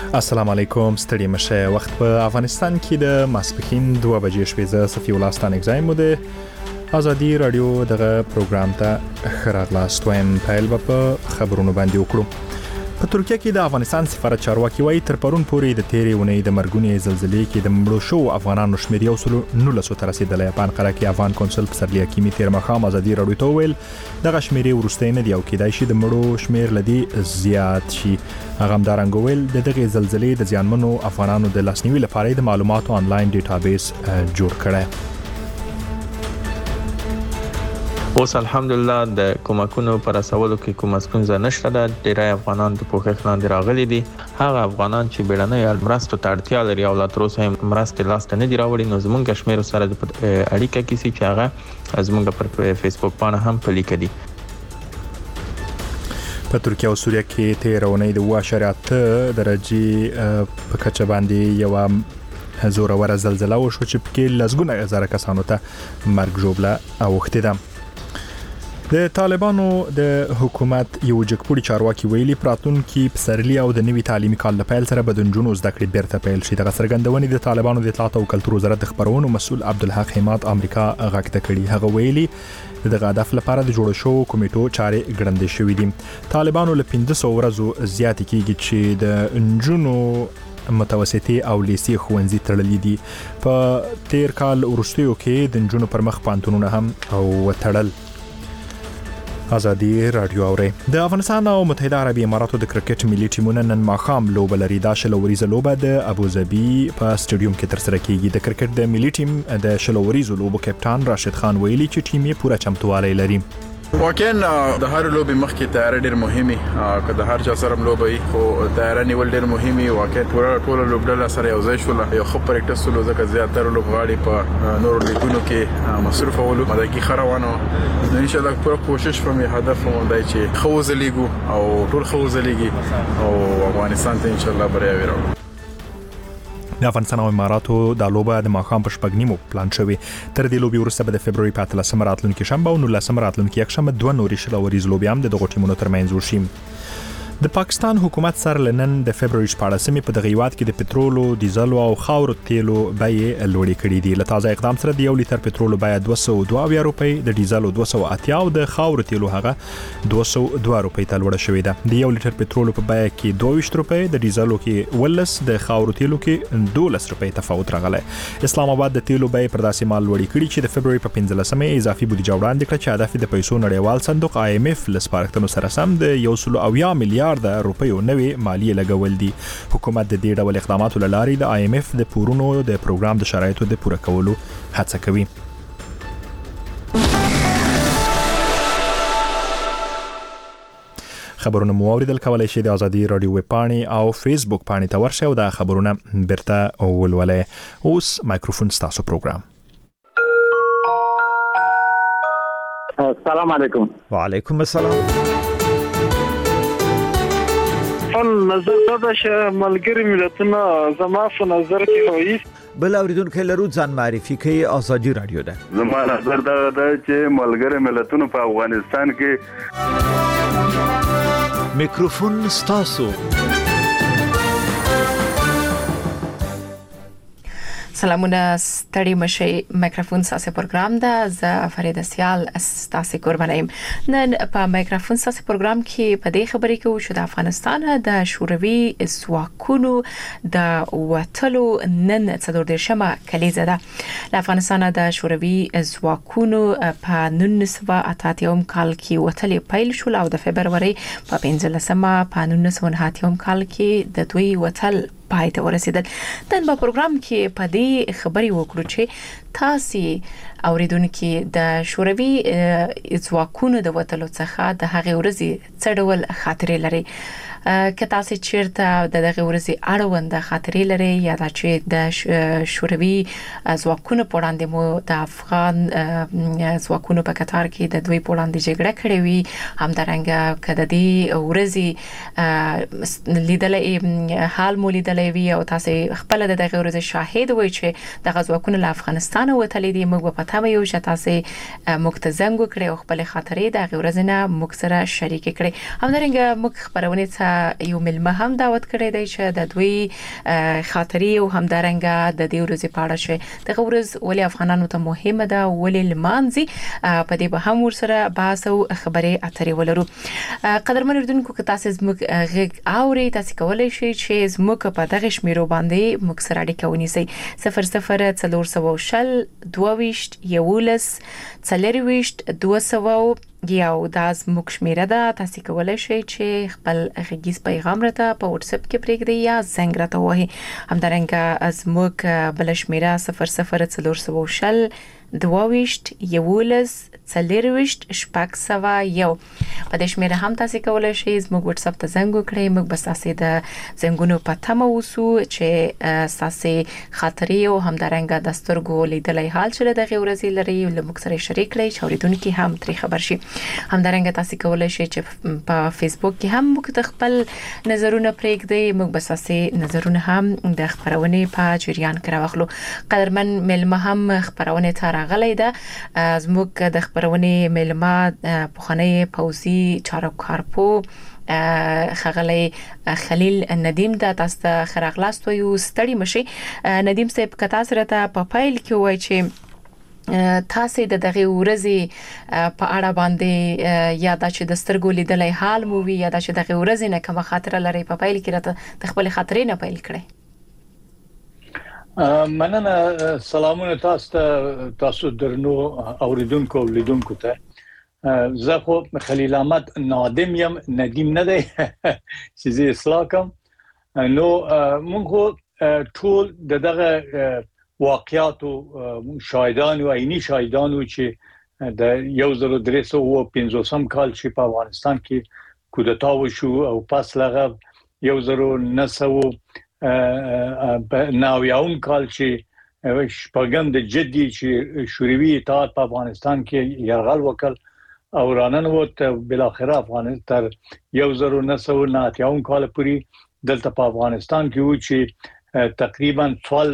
السلام علیکم ستړي مشه وخت په افغانستان کې د ماسپښین 2 بجې شوې زه صفي الله ستان اگزایم مو د ازادي رادیو دغه پروګرام ته خراغلاست وایم پیل په خبرونو باندې وکړو. په ترکیه کې د افغانستان سفارت چارواکي وایي تر پرون پورې د تیرې اونۍ د مرګونې زلزلې کې د مړو شو افغانانو شمېر 1900 ته رسیدلی. په انقره کې افغان کونسل پسرلی حکیمي تیر مخام ازادي رادیو ته ویل دغه شمېر وروستۍ نه دی او کېدای شي د مړو شمېر لدی زیات شي. هغه همدارنګه ویل د دغه زلزلې د زیانمنو افغانانو د لاسنیوي لپاره د معلوماتو آنلاین ډیټابیس جوړ کړی. اوس الحمدلله د کومکونو پر اساسولو کې کوم ستونزه نشته ده. ډیری افغانان د پوښښ لاندې راغلي دي. هغه افغانان چې بیړنۍ مرستو ته اړتیا لري او لا تر اوسه مرستې لاسته نه دي راوړي نو زموږ شمېر سره د اړیکه کیسي چې هغه زموږ پر فیسبوک باندې هم پلیک دي. په ترکیه او سوریه کې 13 اونۍ د 2.8 درجه په کچه باندې یو زوروره زلزلہ وشو چې پکې لسګونه هزاره کسانو ته مرګ ژوبله اوښتې ده. د طالبانو د حکومت یو جګپوړي چارواکي ویلي پراتونکو پسرلی او د نوي تعلیمي کال د پیل سره بدنجونو زده کړې بیرته پیل شي. دغه څرګندونې د طالبانو د اطلاعات او کلتور وزارت د خبرونو مسؤل عبدالحق حماد امریکا غاکته کړي. هغه ویلي دغه هدف لپاره د جوړ شو کمیټو چارې ګړندې شوې دي. طالبانو له 1500 ورځو زیات کېږي چې د انجونو متوسطي او لیسي ښوونځي تړلې دي. په تیر کال وروستیو کې د انجونو پر مخ پانتونونه هم او وتړل. ازادي رادیو اوري د افغانستان او متحده عربي اماراتو د کرکټ ملي ټیمونو نن ماښام لوبه لري. دا شلوریزه لوبه د ابوظبي په سټیډیوم کې ترسره کیږي. د کرکټ د ملي ټیم د شلوریزو لوبو کپټان راشد خان ویلي چې ټیم یې پوره چمتووالی لري. واقعا د هر لوبي مخکې تیاری ډیر مهمه که د هر چا سره لوبي خو تیاری نیول ډیر مهمه. واقعا ټول لوبډله سره یو ځای شول یو خو پریکټس ولو ځکه زیاتره لوبغاړي په نور لیګونو کې مصروف ولو مدګي خروانو. ان شاء الله پوره کوشش کوم هدف مو دی چې خوځ لیګو او ټول خوځ لیګي او افغانستان ته ان شاء الله بری وراو. د افغانستان او اماراتو د لوبه د ماښام په 9 پلان شوی. تر دې لوبي وروسته به د فبرवरी په 13 راتلونکي شنبه او 19 راتلونکي یکشنبه 2 نورې شلوریز لوبي هم د دغه ټیمونو ترمنځ وشي. د پاکستان حکومت سره لنن د فبرवरी 14 په دغه هیواد کې د پټرولو، ډیزل او خاورو تیلو بیې لوړې کړې دي. له تازه اقدام سره د 1 لیټر پټرولو بیه 202 روپۍ، د ډیزل 280 او د خاورو تیلو هغه 202 روپۍ ته لوړه شوې ده. د 1 لیټر پټرولو په بیه کې 22 روپۍ، د ډیزلو کې 18، د خاورو تیلو کې 12 روپۍ تفاوت راغلی. اسلام آباد د تیلو بیې پر داسې مال لوړې کړي چې د فبرवरी په 15 اضافي بودیجه وړاندې کړه چې هدف د پیسو نړیوال صندوق IMF له سپارښتنو سره سم د 180 میلیارډ روپیو نوې مالیه لګول دي. حکومت د دې ډول اقداماتو لاري د IMF د پورونو د پروګرام د شرایطو د پوره کولو هڅه کوي. خبرونه مو اوریدل کولای شئ د ازادي رادیو ویب پاڼې او فیسبوک پاڼې ته ورشئ او دا خبرونه بیرته ولولئ. اوس مایکروفون ستاسو پروګرام. السلام علیکم. وعلیکم السلام. نظر دا چې ملګری ملتونه زما په نظر کې وایي بل اوریدونکو لرو ځان معرفي کوي. ازادي رادیو ده. زما نظر دا چې ملګری ملتونه په افغانستان کې میکروفون ستاسو. سلامونه ستړي مشي. میکروفون ساسه پروګرام ده. زه فرید سیال ستاسو قربانیم. نن په میکروفون ساسه پروګرام کې په دې خبرې کې چې د افغانستان د شوروي ځواکونو د وټلو نن 14مه کلیزه ده. د افغانستان د شوروي ځواکونو په 1988 کال کې وټلې پیل شول او د فبرवरी په 15مه په 1990 کال کې د دوی وټل پای ته ورسیدل. نن په پروګرام کې په دې خبرې وکړو چې تاسو اوریدونکو د شوروي ځواکونو د وټلو څخه د هغې ورځې څه ډول خاطرې لري. که تاسو چیرته د دغه ورځې اړوند خاطرې لري یا چې د شوروي ځواکونو په وړاندې مو د افغان ځواکونو په کتار کې د دوی په وړاندې جګړه کړې وي همدارنګه که د دې ورځې لیدلې حال مو لیدلې وي او تاسو خپل د دغه ورځې شاهد وي چې د ځواکونو له افغانستان وتلې دي موږ په پته یو چې تاسو مکتزنګ کړې او خپل خاطرې د دغه ورځې نه موږ سره شریک کړې همدارنګه موږ خبرونه یو ملمه هم دعوت کړی دی چې د دوی خاطرې او همدارنګه د دې ورځې په اړه چې د ورځ ولې افغانانو ته مهمه ده ولې لمانځي په دې به هم ورسره بحث او خبرې اترې ولرو. قدرمن اردوونکو که تاسو زموږ غږ اوري تاسو کولای شئ چې زموږ په دغه شمیرو باندې موږ سره اړیکه ونیسئ 00 422 11 40 200 یو دا زموږ شمیره ده. تاسو کولای شئ چې خپل غږیز پیغام راته په واتس اپ کې پرېږدئ یا زنګ راته ووهئ. همدارنګه زموږ بل شمیره 00 22 11 40 شپږ په دې شمیره هم تاسو کولای شئ زموږ واتس اپ ته زنګ وکړئ. موږ به تاسو د زنګونو په تمه اوسو چې تاسو خاطرې او همدارنګه د سترګو لیدلای حال چې د ورځې لري له موږ سره شریک کړئ چې اوریدونکو هم ترې خبر شي. همدارنګه تاسو کولای شئ چې په فیسبوک کې هم موږ خپل نظرونه پرېږدئ. موږ به تاسو نظرونه هم د خبرونه په جریان کې راوخلو. قدرمن ملمه هم خبرونه ته راغلی ده. زموږ د خبرونه ملمه پخوانی پوزي چارکارپو خغلی خلیل ندیم د تاسو ته خراغلاست یو ستړي مشي. ندیم صاحب کتا سره ته په فایل کې وای چې تاسو د دغه ورځې په اړه باندې یا د چې د سترګو لیدلای حال مو وی یا د چې دغه ورځې نه کوم خاطر لري په فایل کې راته د خپل خاطرې نه فایل کړئ. مننه. سلامونه تاسو درنو اوریدونکو لیدونکو ته. زه خو خلیل احمد نادم یم، ندیم نه دی چې زه اصلاح کوم. نو موږ ټول دغه واقعاتو شاهدان او عیني شاهدان و چې د 1350 کال چې په افغانستان کې کودتا وشو او پس لغه 1900 ناویاون کال چې شپږم د جدي چې شوروي اتحاد په افغانستان کې یرغل وکړ او راننوت بالاخره افغانستان 1990 کال پورې دلته په افغانستان کې و چې تقریبا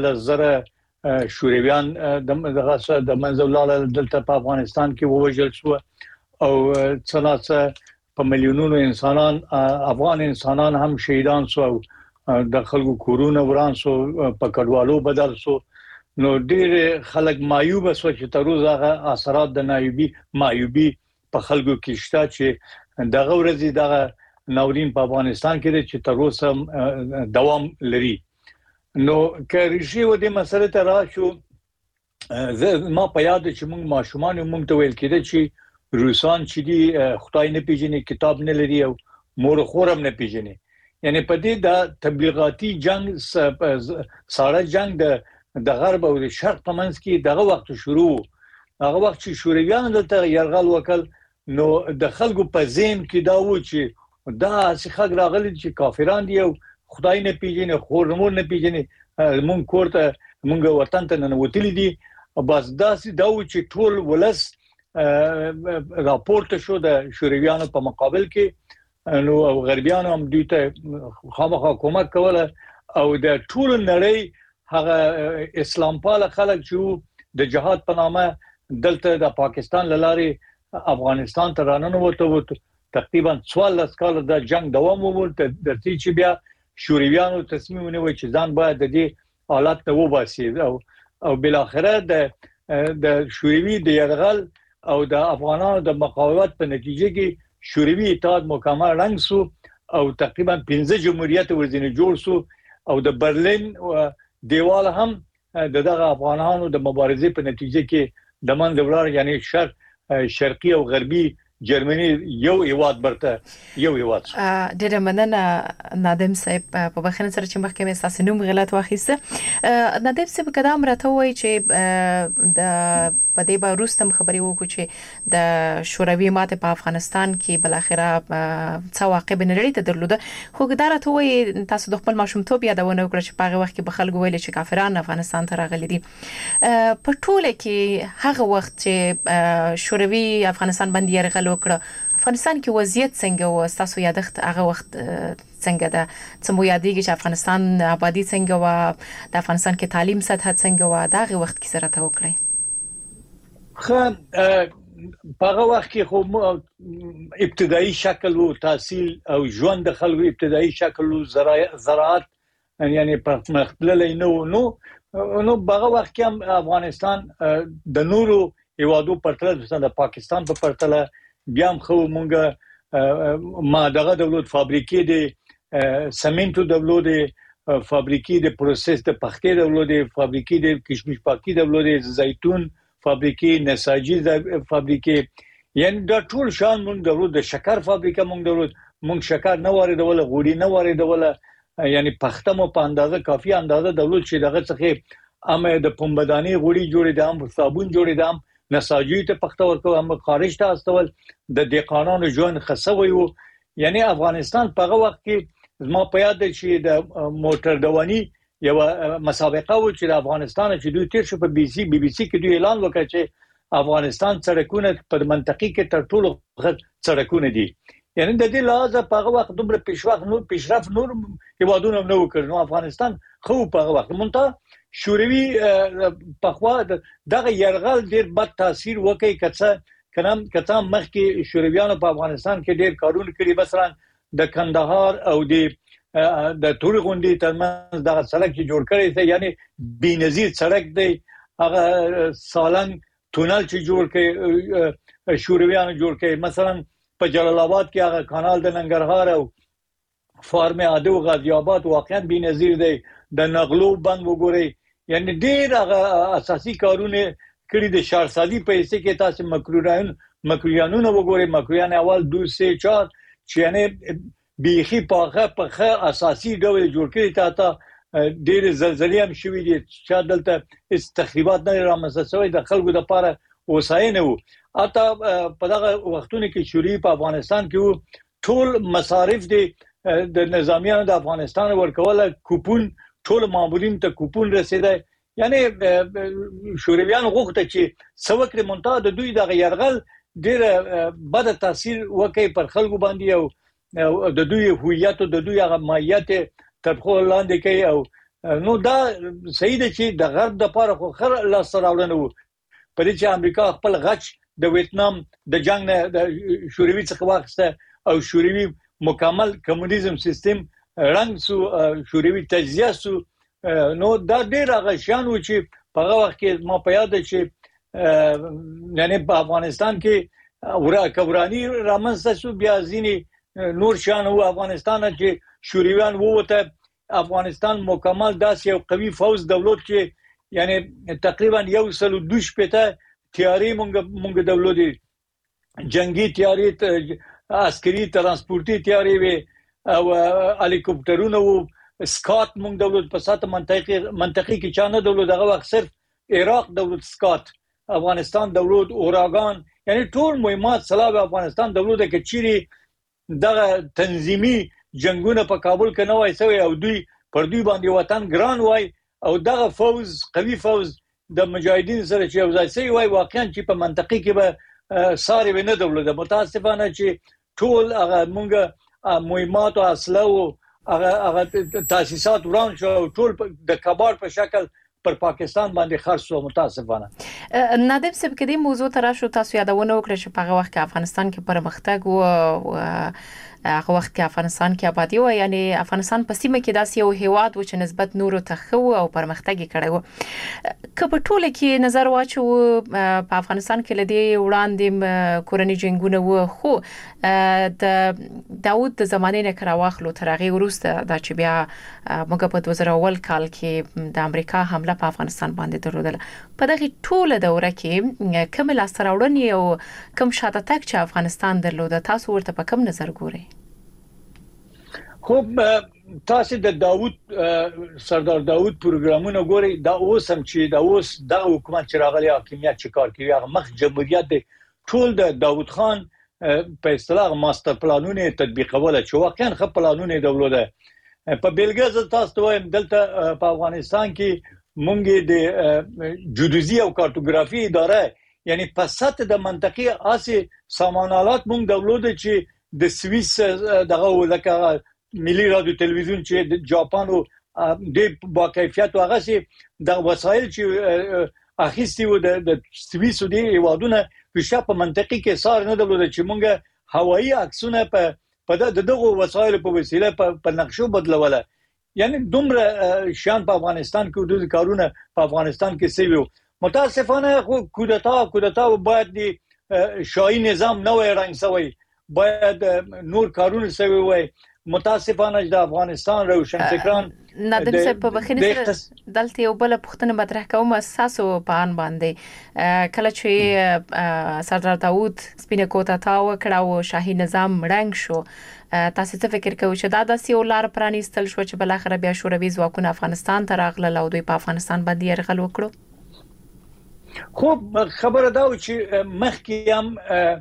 12000 شورویان د منځولاله دلته په افغانستان کې ووژل شو او څلاسه په میلیونونو انسانان افغان انسانان هم شهیدان شو د خلکو کورونه وران شو په کډوالو بدل شو. نو ډېر خلک مایوب شو چې تر اوسه اثرات د مایوبي په خلکو کې شته چې دغه ورځې دغه ناورین په افغانستان کې چې تر اوسه دوام لري. نو که ریشي و دې مسله ته راشو ما په یاد چې موږ ماشومان موږ ته ویل کېده چې روسان چې دی خدای نه پیژني کتاب نه لري او مور خورم نه پیژني. یعنی په دې د تبلیغاتي جنگ ساړه جنگ د غرب او د شرق په منځ کې دغه وخت شروع. هغه وخت چې شورویان دلته یرغل وکړ نو د خلکو په ذهن کې دا و چې دا څخه راغلي چې کافران دي او خدای نه پیژني خورمور نه پیژني مونږ کوړه مونږ وطن ته نه وتلی دي. بس داسې دا و چې ټول ولس راپورټ شو د شورویانو په مقابل کې. نو غربیانو هم دوی ته خامخا کومک کوله او د ټول نړۍ هغه اسلام پال خلک چې د جهاد په نامه دلته د پاکستان لاري افغانستان ته راننوته تقریبا 14 کال د جنگ دوام وموند د دې چې بیا شورویانو تصمیم ونیوي چې ځان باید د دې حالت ته وباسي او بل اخره د شوروي د یرغل او د افغانانو د مقاومت په نتیجه کې شوروي اتحاد مکمل رنګ سو او تقریبا 15 جمهوریت ورځنی جوړ سو او د برلین دیوال هم دغه افغانانو د مبارزې په نتیجه کې د منځ ولاړ یعنی شرقي او غربي جرمني یو هیواد برته یو هیواد. ډیره مننه نادم صاحب په بخښنه سره چې مخکې مې تاسو نوم غلط واخیسته. نادم صاحب کدام راته وای چې د په دې به روستم خبري وکړو چې د شوروي ماته په افغانستان کې بل اخره څه واقع بنرړی ته درلوده خو دا راته وای تاسو د خپل ماشومتوب یادونه وکړه چې په هغه وخت کې به خلک ویل چې کافران افغانستان ته راغلي دي. په ټوله کې هغه وخت چې شوروي افغانستان باندې یرغل وکړه افغانستان کې وضعیت څنګه و تاسو یادښت هغه وخت څنګه ده څه مو یادېږي چې افغانستان آبادی څنګه و د افغانستان کې تعلیم سطح څنګه و دا هغه وخت کې سره ته وکړئ. په هغه وخت کې خو ابتدایي شکل او تحصیل او ژوند د خلکو ابتدایي شکل او زراعت یعنی په مختلف نو هغه وخت کې هم افغانستان د نورو هیوادو پرتله د پاکستان په پرتله بیا هم خو مونږ ما دغه دولت فابریکې د سمنټو دولت فابریکې د پروسس د پختې دولت فابریکې د کشمش پاکی دولت زیتون فابریکې نساجي فابریکې یعنی دا ټول شان مونږ دولت د شکر فابریکه مونږ شکر نه واردول غوړي نه واردول یعنی پخته مو په اندازه کافي اندازه دولت چې دغه څخه امه د پنبداني غوړي جوړې دام صابون جوړې دام نساجي ته پخته ورکو هم خارج ته استول د دقانانو ژوند خصوي وو یعنی افغانستان په هغه وخت کې ما په یاد چې د موټر دواني یو مسابقه و چې د افغانستان چې دوی تیر شو په بي بي سي کې دوی اعلان وکړ چې افغانستان سړکونه په منطقه کې تر ټولو سړکونه دي یعنی د دې لحاظه په هغه وخت دومره پیشرفت نور هیوادونه نه وکړ نو افغانستان خو په هغه وخت مونږ شوروي په خوا دغه يرغل ډیر بد تاثیر وکړي کته مخکې شورویانو په افغانستان کې ډیر کارونه کړي مثلا د کندهار او د توري غونډې ترمنځ دغه سړک چې جوړ کړی دی یعنی بېنظیر سړک دی هغه سالنګ تونل چې جوړ کړي شورویانو جوړ کړي مثلا په جلال آباد کې هغه کانال د ننګرهار او فارم عادو غازی آباد واقعا بېنظیر دی د نغلو بند وګورئ یعنی ډیر هغه اساسي کارونه کړي د شهرسازي په حصے کې تاسو مکرویانونه وګورئ مکرویان اول 2 3 4 چې یعنی بیخي په اساسي ډول جوړ کړي تا ډیر زلزلې هم شوې دي چې دلته اس تخریبات نه رامنځته شوی د خلکو لپاره وساینه وو اته په دغه وختونو کې شوروي په افغانستان کې ټول مصارف دي د نظامیانو د افغانستان ورکوله کوپون ټول مامورین ته کوپون رسیدای یعنی شورویان غوښته چې سوکره مونته د دوی د يرغل ډیر بد تاثیر وکړي پر خلکو باندې او د دوی هویت او د دوی هغه ماهیت تبخو لاندې کوي او نو دا صحیح ده چې د غرب د لپاره خو خر لا سراولنه وو په دې چې امریکا خپل غچ د ویتنام د جنگ نه د شوروي څخه واخسته او شوروي مکمل کمونیزم سیستم رنګ سو شوروي تجزیه سو نو دا ډیر هغه شان و چې په هغه وخت کې ما په یاد چې یعنی په افغانستان کې کورانی رامنځته شو بیا ځینی نور شان و افغانستان چې شورویان ووته افغانستان مکمل داسې یو قوي فوز دولت چې یعنی تقریبا 102 پته تیاری مونږ دولت جنگي تیاری عسکري ترانسپورتي تیاری وي او هلیکوپټرونه وو سکات مونږ دولت په ساته منطقي کې چانه دولت هغه وخت صرف عراق دولت سکات افغانستان دولت اوراګان یعنی ټول مهمات سلاب افغانستان دولت کې چيري دغه تنظیمي جنگونه په کابل کې نه وای سوی او دوی پر دوی باندې وطن ګران وای او دغه فوز قوي فوز د مجاهدین سره چې یو ځای سي وای واقعا چې په منطقي کې به ساري ونه دولت متاسفانه چې ټول هغه مونږه مهمات او اسلحه او هغه تاسیسات وران شو ټول د کبار په شکل پر پاکستان باندې خرڅ شو متاسفانه نادب صاحب کدي موضوع تراشو تاسو یادونه وکړه چې په هغه وخت کې افغانستان کې پرمختګ او هغه وخت کې افغانستان کې آبادی و یعنی افغانستان په سیمه کې داسې یو هیواد و چې نسبت نورو ته خو او پرمختګ کړی و کله ټوله کې نظر واچو په افغانستان کې لدی وړاندې کورنۍ جنگونه و خو د داوود د زمانه نه کراواخلو تر هغه وروسته د چې بیا موږ په 2001 کال کې د امریکا حمله په افغانستان باندې درلودله په دغه ټوله دوره کې کوم لاستراوړنې او کوم شاته تک چې افغانستان درلوده تاسو ورته په کوم نظر ګورئ خب تاسو د داوود سردار داوود پروګرامونه ګوري دا اوس هم چې دا اوس د حکومت چې راغلی حاکمیت چې کار کوي هغه مخ جمهوریت دی ټول د داوود خان په اصطلاح ماستر پلانونه تطبیقول چې واقعا خپل پلانونه دولت په بیلګه تاسو وایم دلته په افغانستان کې مونږ د جیودیزي او کارتوګرافي اداره یعنی په سطح د منطقي آسي سامانالات مونږ دولت چې د سويس دغه لکه ملي رادیو تلویزیون چې د جاپان او د با کیفیت او هغه سي د وسایل چې اخیستي و د سویس او د هیوادونو په شپه منطقي کې سار نه درلود چې مونږه هوایي عکسونه په دغه وسایل په وسیله په نقشو بدلوله. یعنی دومره شان په افغانستان کې د کارونه په افغانستان کې سوي. متاسفانه خو کودتا باید د شاهي نظام نوې رنګ سوی، باید نور کارونه سوي وای. متاسفانه د افغانستان روشنفکران نادم صاحب په بخینه سره دلته یو بل پښتنه مطرح کوم اساسو په ان باندې کله چې سردار داوود سپینه کوټه تاو کړه او شاهي نظام رنګ شو، تاسو څه فکر کوئ چې دا د سیولار پرانیستل شو چې بل اخر بیا شوروي ځواکونه افغانستان ته راغله او دوی په افغانستان باندې يرغل وکړو؟ خو خبره دا و چې مخکې هم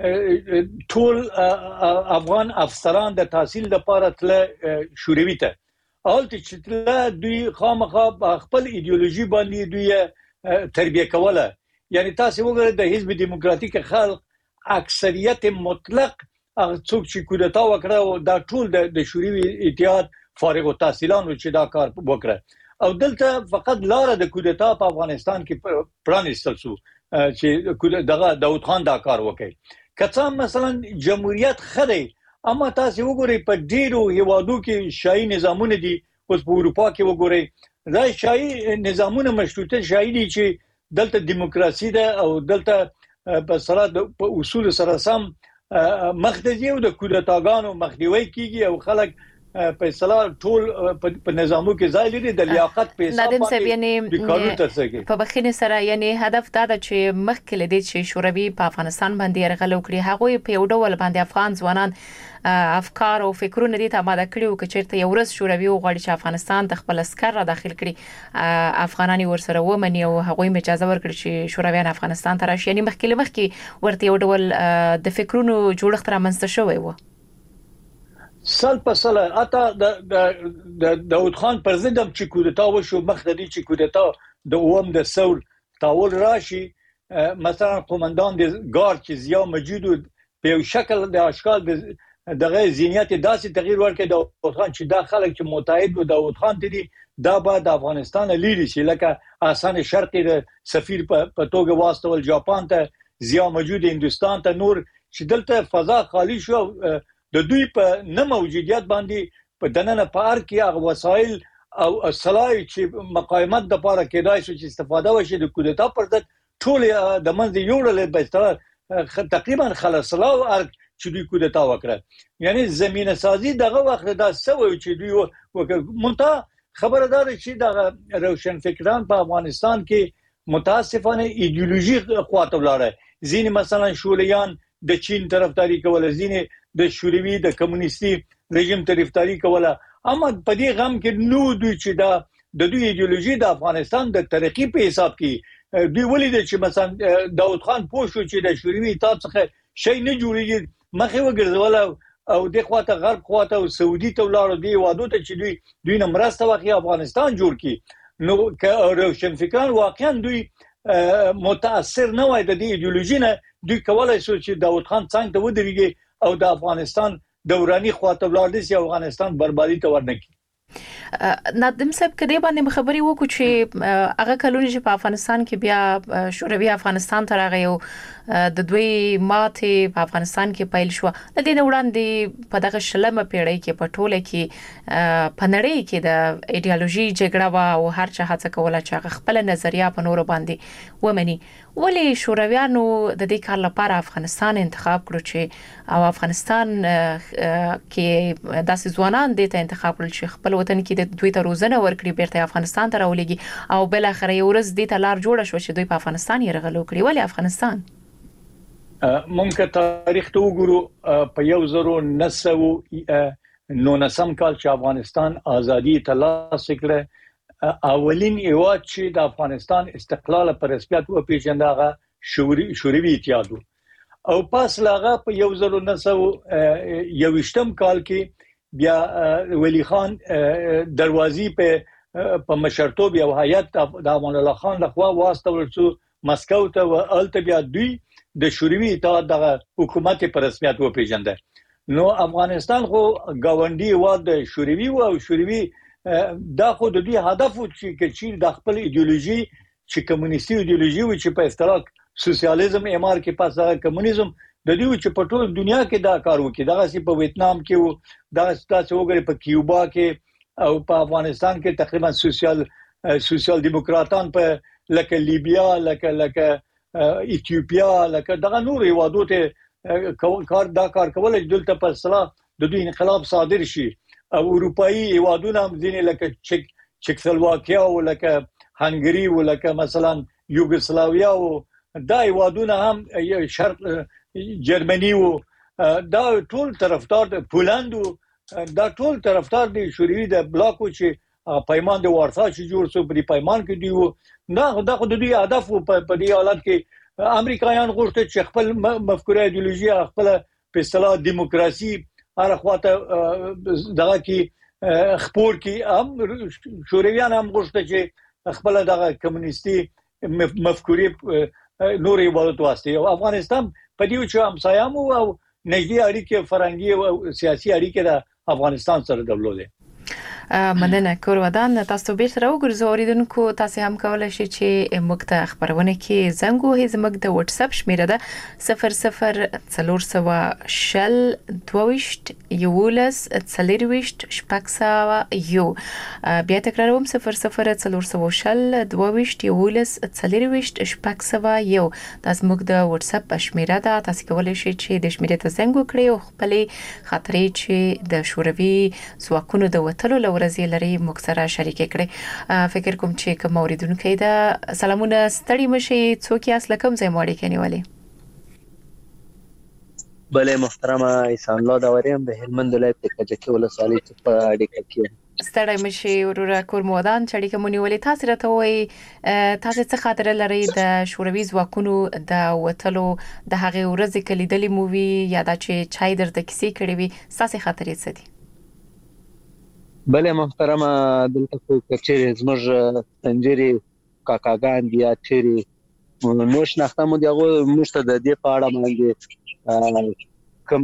ټول افغان افسران د تحصیل لپاره تل شوروي ته اولته چې تل دوی خامخا خپل ایدئولوژي باندې دوی تربیه کوله. یعنی تاسو وګورئ د حزب دیموکراتیک خلق اکثریت مطلق څوک چې کودتا وکړه او دا ټول د شوروي اتحاد فارغ التحصیلان چې دا کار وکړه او دلته فقط لار د کودتا په افغانستان کې پرانیستل شو چې دغه داوود خان دا کار وکړي. کڅا مثلا جمهوریت خدای اما تاسو وګورئ په ډیرو هیوادو کې شاهي نظامونه دي. اوس په اروپا کې وګورئ دا شاهي نظامونه مشروطه شاهي دي چې دلته دیموکراسي ده او دلته په سره په اصول سره سم مخدزي او د کودتاګانو مخنیوي کیږي او خلک په اصطلاح ټول په نظامو کې ځای لري د لیاقت په حساب باندې په بخینه سره. یعنی هدف دا ده چې مخکې لدی چې شوروي په افغانستان باندې يرغل وکړي، هغه په یو ډول باندې افغان ځوانان افکار او فکرونه دي ته آماده کړي چې چیرته یو ورځ شوروي غواړي چې افغانستان د خپل عسكر را داخل کړي، افغانان ورسره ومني او هغه اجازه ورکړي چې شورویان افغانستان ته راشي. یعنی مخکې ورته یو ډول د فکرونو جوړښت رامنځته شوی و. سال په سال اته د داوود خان پر ضد هم چې کودتا وشو، مخددي چې کودتا د اوم د ثور تاول راشي، مثلا قومندان د ګارد چې ضیا مجید په یو شکل د اشکال دغه ذهنیت داسې تغییر ورکړي داوود خان چې دا خلک چې متحد و داوود خان دي دا بعد افغانستان لیدي شي، لکه آسان شرقي د سفیر په توګه واستول جاپان ته، ضیا مجید هندستان ته، نور چې دلته فضا خالی شو د دوی په نه موجودیت باندې په دننه پار کې هغه وسایل او صلاحي چې مقاومت د لپاره کېدای شي چې استفاده وشي د کودتا پر ضد ټول د منځ یوړل به ستاره تقریبا خلاصلا او چې دوی کودتا وکړه. یعنی زمينه سازي دغه وخت دا سوي چې دوی مونته خبردار چې دغه روشن فکران په افغانستان کې متاسفانه ایدئولوژي خواته ولاړه. ځین مثلا شولیان د چین طرفداري کوله، ځین د شوروي د کمونیستي رژیم طرفداري کوله، اما په دې غم کې نو دوی چې دا د دوی ایدئولوژي د افغانستان د ترقی په حساب کې دوی ولید چې مثلا داوود خان پوښتنه چې د شوروي اتحاد څخه شي نه جوړیږي مخه وګرځول او د خواته غرب خواته او سعودي ته ولاړ دی وادو ته چې دوی نه مرسته وکړي افغانستان جوړ کړي. نو که روشن فکران واقعا دوی متاثر نه وای د دې ایدئولوژي نه، دوی کولای شو چې داوود خان څنګه ته ودرېږي او د افغانستان دوراني خواته ولاړ دي چې افغانستان بربادي ته ورنکي. نادم صاحب کدی باندې خبري وکړو چې هغه کلونه چې په افغانستان کې بیا شوروي افغانستان ته راغی او د دوی ماته په افغانستان کې پیل شو، د دې وړاندې په دغه شلمه پیړۍ کې په ټوله کې په نړۍ کې د ایدئولوژي جګړه وا او هر چا هڅه کوله چې خپل نظریه په نور باندې ومني. ولی شورویانو د دې کار لپاره افغانستان انتخاب کړو چې او افغانستان کې داسې ځوانان د ته انتخاب کړل چې خپل وطن کې د دوی ته روزنه ورکړي، بیرته افغانستان ته راولېږي او بل اخر یو ورځ د ته لار جوړه شو چې دوی په افغانستان یې رغلو کړی. ولی افغانستان ممکن تاریخ ته وګورو په 1919 کال چې افغانستان ازادي ترلاسه کړه، اولین هیواد چې د افغانستان استقلال پر رسمیت وپیژنده هغه شوروي اتحاد او پس لاغه په 1921 کال کې بیا ولی خان دروازې په مشرتوب یو هیئت د امان الله خان لخوا واستول شو مسکو ته او الته بیا دوی د شوروي اتحاد د حکومت پر رسمیت وپیژنده. نو افغانستان خو گاونډي هیواد د شوروي او شوروي دا خو د دې هدف و چې د خپل ایدئولوژي چې کمونیستي ایدئولوژي و چې په اصطلاح سوسیالیزم امر کې پس هغه کمونیزم د دې چې په ټول دنیا کې دا کار وکړي دغه سي په ویتنام کې و دا ستاسو وګړي په کیوبا کې او په افغانستان کې تقریبا سوسیال دیموکراتان په لکه لیبیا لکه ایتیوپیا لکه دغه نور هیوادو ته کار کول چې دلته په اصطلاح د دوی انقلاب صادر شي او اروپאי هیوادونه هم ځینې لکه چکسلواکیا او لکه هنګری او لکه مثلا یوګسلاویا او دا هیوادونه هم شرق جرمني او دا ټول طرفدار پولند دا ټول طرفدار دي شوروي د بلاکو چې پیمان د وارسا چې جوړ سو په پیمان کې دی نه دا خو د دوی هدف په دې حالت کې امریکایان غوښتل چې خپل مفکوره ایدئولوژي خپل په اصطلاح دیموکراسي هر خواته دغه کې خپور کې هم شورویان هم غوښتل چې خپل دغه کمونیستي مفکورې نوري ولوت واسطه او افغانستان په دې چې همسایمو او نږدې اړیکې فرهنګي او سیاسي اړیکې د افغانستان سره درلودې مننه کور ودان تاسو بیرته راوګرځو اوریدونکو تاسو هم کولای شئ چې موږ ته خبرونه کې زنګ وهئ زموږ د واتس اپ شمیره ده 0040 22 یولس 40 شپږ بیا تکراروم 0040 22 یولس 40 شپږ دا زموږ د واتس اپ شمیره ده تاسو کولای شئ چې د شمیرې ته زنګ وکړئ او خپل خاطرې چې د شوروي ځواکونو د وټلو ورځې لري موږ سره شریک کړئ فکر کوم چې کوم اوریدونکو دا سلامونه ستړي مشي څوک یې اصل کوم ځای ماړي کنيوالي بله محترمه احسان الله دا وریم د هلمند ولایت په کجکي ولسوالۍ په اړیکه کې ستړي مشي ورور کور مودان چې اړیکه مونیولي تاسو راته وایي تاسو څه خاطر لري د شوروي ځواکونو د وټلو د هغه ورځې کلیدلې مووي یا دا چې چای درته کیسې کړې وي تاسو خاطرې څه دي بله محترمه دلته خو کچېره زموږ سنجري کاکاګان دي یا چیرې نوش نخته مو دیغه مشته د دې په اړه باندې کوم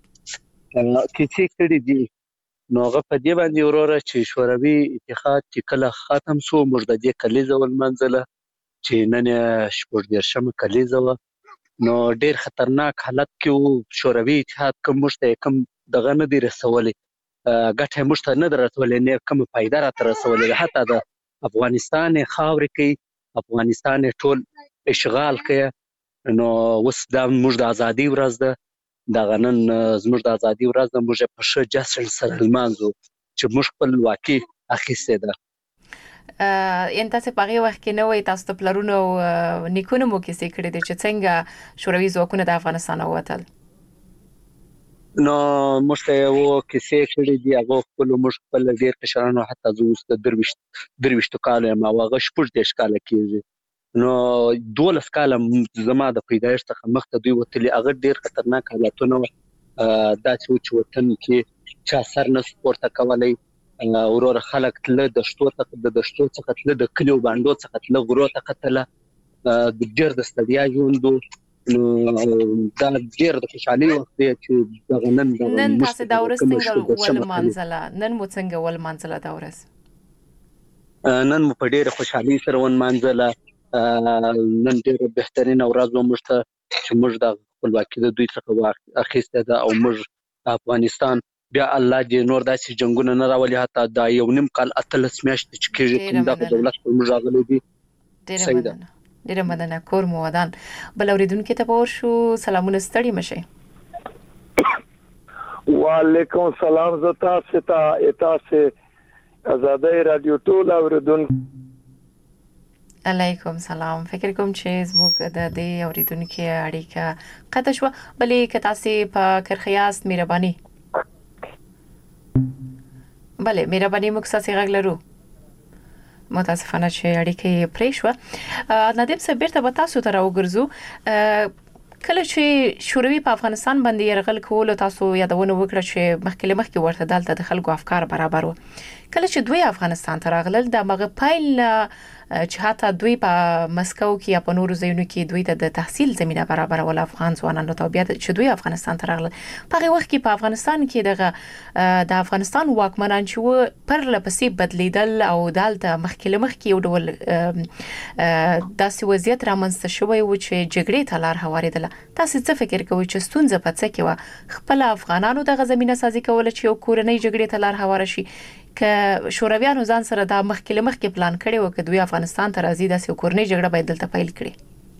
کیسې کړي دي نو هغه په دې باندې وروره چې شوروي اتحاد چې کله ختم شو موږ د دې کلیزه ولمنځله چې نن شپږ کلیزه نو ډیر خطرناک حالت کې شوروي اتحاد کوم مشته کوم دغه نه دی رسولي ګټه مشته نه درتولې نه کوم فائدہ را تر رسولې حتی د افغانستان خاورې کې افغانستان ټول اشغال کې نو وس د موږ د ازادي ورځ ده د غنن زموږ د ازادي ورځ د موږ په ش جسل سره لمانځو چې موږ خپل واقع اخیسته ده ان تاسو په هغه وخت کې نو تاسو ته پلرونو نیکونو مو کې سې کړی د چې څنګه شوروي ځواکونه د افغانستان ووتل نو مشته وو کیسې کړي دی هغه خپل مش خپل ډیر کشرانو حتی زوست درويشت کال ما واغه شپږ دیش کال کېږي نو 12 کال زما د پیدایښت څخه مخته دوی وتلی هغه ډیر خطرناک حالتونه دا چې وطن کې چا سر نه سپورت کولای اورور خلک تل د شتو څخه تل د کلیو باندې څخه تل غرو ته قتله د ډیر د ستړیا ژوندو دا ډیر د خوشحالي وخت دی چې دغه نن تاسو دا ورځ څنګه ول منځله نن مو څنګه ول منځله دا ورځ نن مو په ډیر خوشحالي سره ون منځله نن ډیر بهترین ورځ ومشته چې موږ د خپلواکۍ د دوی څخه اخیسته ده او موږ افغانستان بیا الله دې نور داسې جنگونه نه راولي حتی دا یو نیم کال اتلس میاشتې چې کېږي کوم دغه دولت پر موږ راغلی دی ډیره مننه کور مو ودان بل اوریدونکو ته پور شو سلامونه ستړي مشه وعلیکم السلام زتا ستا اتاسه آزادۍ رادیو ټول اوریدونکو علیکم سلام فکر کوم چې زموږ د دې اوریدونکو اړیکه قطع شو بلې کتاسي په کرخیاست مهرباني بله مهرباني موږ ساسي غږ لرو متاسفانه چې اړیکه پرې شو ندیم صاحب بیرته به تاسو ته راوګرځو کله چې شوروي په افغانستان باندې يرغل کول تاسو یادونه وکړه چې مخکې ورته دلته د خلکو افکار برابر و کله چې دوی افغانستان ته راغلل د مغه پایل چې حتی دوی په مسکو کې یا په نورو ځایونو کې دوی ته د تحصیل زمينه برابرول افغان ځوانانو ته بیا چې دوی افغانستان ته راغلل په هغه وخت کې په افغانستان کې د افغانستان واکمنان چې پر لپسې بدلیدل او دالته مخکې یو ډول داسې وضعیت رامنځته شوی و چې جګړې ته لار هواریدله. تاسو څه فکر کوئ چې ستونزه په څه کې و خپل افغانانو د زمينه سازي کول چې یو کورنۍ جګړې ته لار هواره شي که شورویانو ځان سره د مخکې پلان کړی و چې دوی افغانستان ته راځي داسې کورنۍ جګړه باید دلته پیل کړي؟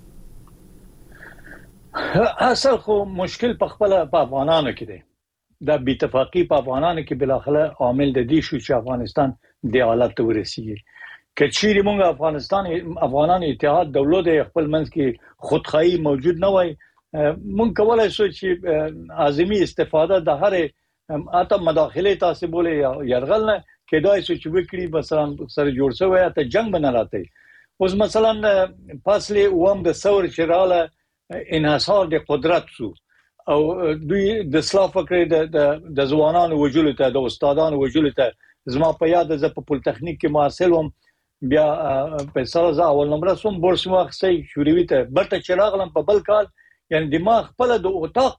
اصل خو مشکل په خپل په افغانانو کې دی. د بی‌اتفاقی په افغانانو کې بلاخره عامل د دې شو چې افغانستان د حالت ته ورسیږي. کچېری موږ افغانان اتحاد دولت خپل منځ کې خودخواهی موجود نه وای مونږ کولای شو چې اعظمي استفاده د هر اته مداخله تاسو بوله یرغل نه کېدای شو چې وکړي مثلا سره جوړ شوی ته جنگ بنه راته اوس مثلا فاصله ووم د ثور چراله انحصار د قدرت سو او دوی د اسلاف فکر د ځوانانو وجود ته د استادانو وجود ته زما په یاد ز په پولیټیکنیک کې محصل وم بیا په سره اول نمبر سوم بورس واخسي شوروي ته برته چراغلم په بل کال یعنی دماغ خپل د اوتاق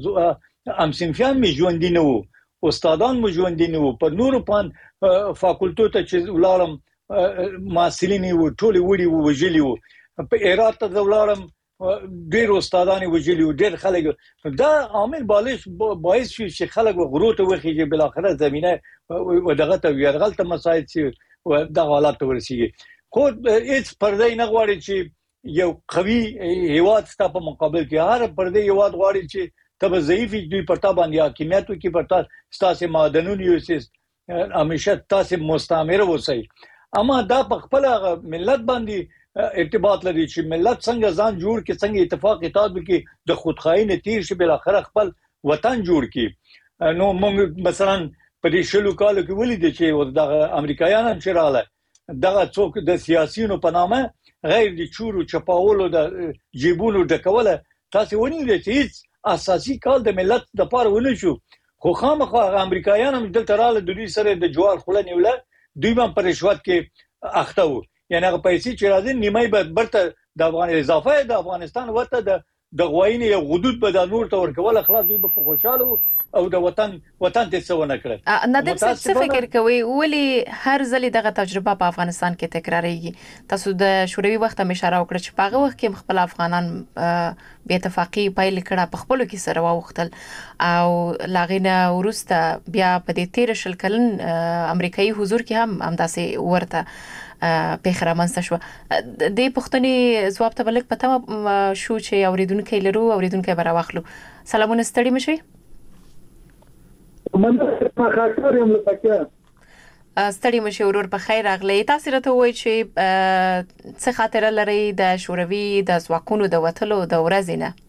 امسنفیان می ژوند دي نو استادان مو ژوند دي نو په نورو پان فاکولټو ته چې ولارم ماسلینی و ټولي وړي و وجلی و په ایرات ته ولارم ډیر استادان وجلی و ډیر خلک دا عامل باعث شو چې خلک غرور ته وخیږي بل اخره زمينه و دغه ته يرغل ته مساعد شي و د حالات ورسیږي خو هیڅ پردې نه غواړي چې یو قوي هیواد ستاسو په مقابل کې هر پردې هیواد غواړي چې تب ضعیف دوی پرتا باندې حاکمیت کوي پرتا ستاسو معدنونو یو سیس همیشه تاسو مستعمره وسی اما دا په خپل ملت باندې ارتباط لري چې ملت څنګه ځان جوړ کې څنګه اتفاق اتحاد وکړي د خودخواهی نتیجه شي بل اخر خپل وطن جوړ کړي نو موږ مثلا په دې شلو کالو کې ولیدل چې د امریکایانو چراله دغه څوک د سیاسيونو په نامه غیر د چورو چپاولو د جیبونو ډکوله تاسو ونیل چې اساسي کال د ملت د پاره ونه شو خو خامخا امریکایان هم دلته رااله د دوی سره د جوار خله نیوله دوی هم پر رشوت کې اخته وو یعنی هغه پیسې چې راځي نیمه به برته د افغان اضافه د افغانستان وته د غوینې یو حدود به د نور تور کول خلاص دوی په خوشاله او د وطن ته څونه کړل ندیم څه فکر کوي ولی هر ځلې دغه تجربه په افغانستان کې تکراریږي تاسو د شوروي وخت هم اشاره وکړه چې په هغه وخت کې خپل افغانان بې اتفاقی پیل کړه په خپل کې سره واوختل او لاغینه ورسته بیا په دې 13 شل کلن امریکایي حضور کې هم داسې ورته پیخره منځ شو د پښتني ځواب ته بلک پته شو چې اوریدونکو لرو اوریدونکو براوخلو سلامونه ستړي مشي ستړي مشي ورور په خیر راغلی تاسو راته وایي چې څه خاطر لري د شوروي د ځواکونو د وټلو د ورځې نه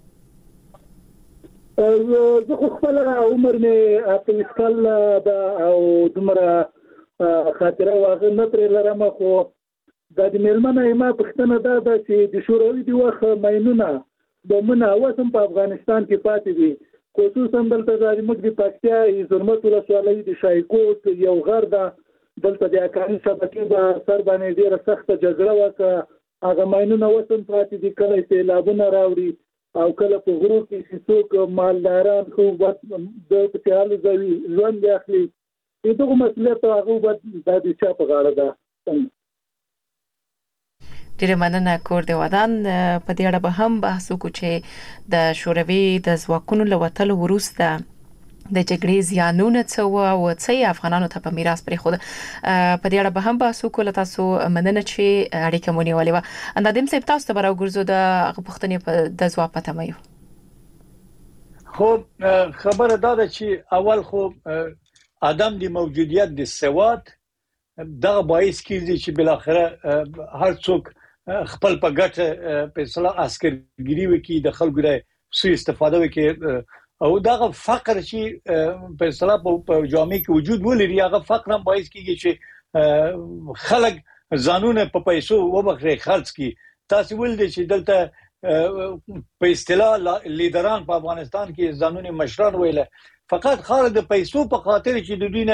زه خپل عمر مې په سکل او دمره خاطره واغ نه تر لرم خو د میلمنه ما پښتنه دا چې د شوروي دی وخت ماینونه د منه وسم په افغانستان کې پاتې دي خصوصا دلته د موږ د پکتیا زرمت ولسوالۍ د شایکوټ یو غر ده دلته د اکراني شبکې د سر باندې ډیره سخته جګړه وکړه هغه ماینونه وسم پاتې دي کله سیلابونه راوړي او کله په غرو کې څوک مالداران خو د پټیالو ځوي ژوند اخلي دغه مسله ته هغه د دې چا په غاړه ده ډیره مننه کور دی ودان په دې اړه به هم بحث وکړو چې د شوروي د ځواکونو لوتلو وروسته د جګړې زیانونه څه او څه افغانانو ته په میراث پرې خو په دې اړه به هم بحث وکړو تاسو مننه چې اړیکه مونږ ولې و اندادم سپ تاسو ته راوګرځو د پښتنې د ځواب پته مې خو خبره دا ده چې اول خو ادم د موجودیت د سواد دا باعث کیږي چې بل اخره هر څوک خپل په ګټه په اصطلاح عسکرګری وکي د خلکو د سوء استفاده وکي او دا فقر چې په اصطلاح په جامعه کې وجود ولري هغه فقر هم باعث کیږي چې خلک ځانونه په پیسو وبخري خرڅ کی تاسو ولدي چې دلته په اصطلاح لیدران په افغانستان کې ځانونه مشران ویله فقط خالد د پیسو په خاطر چې د دینه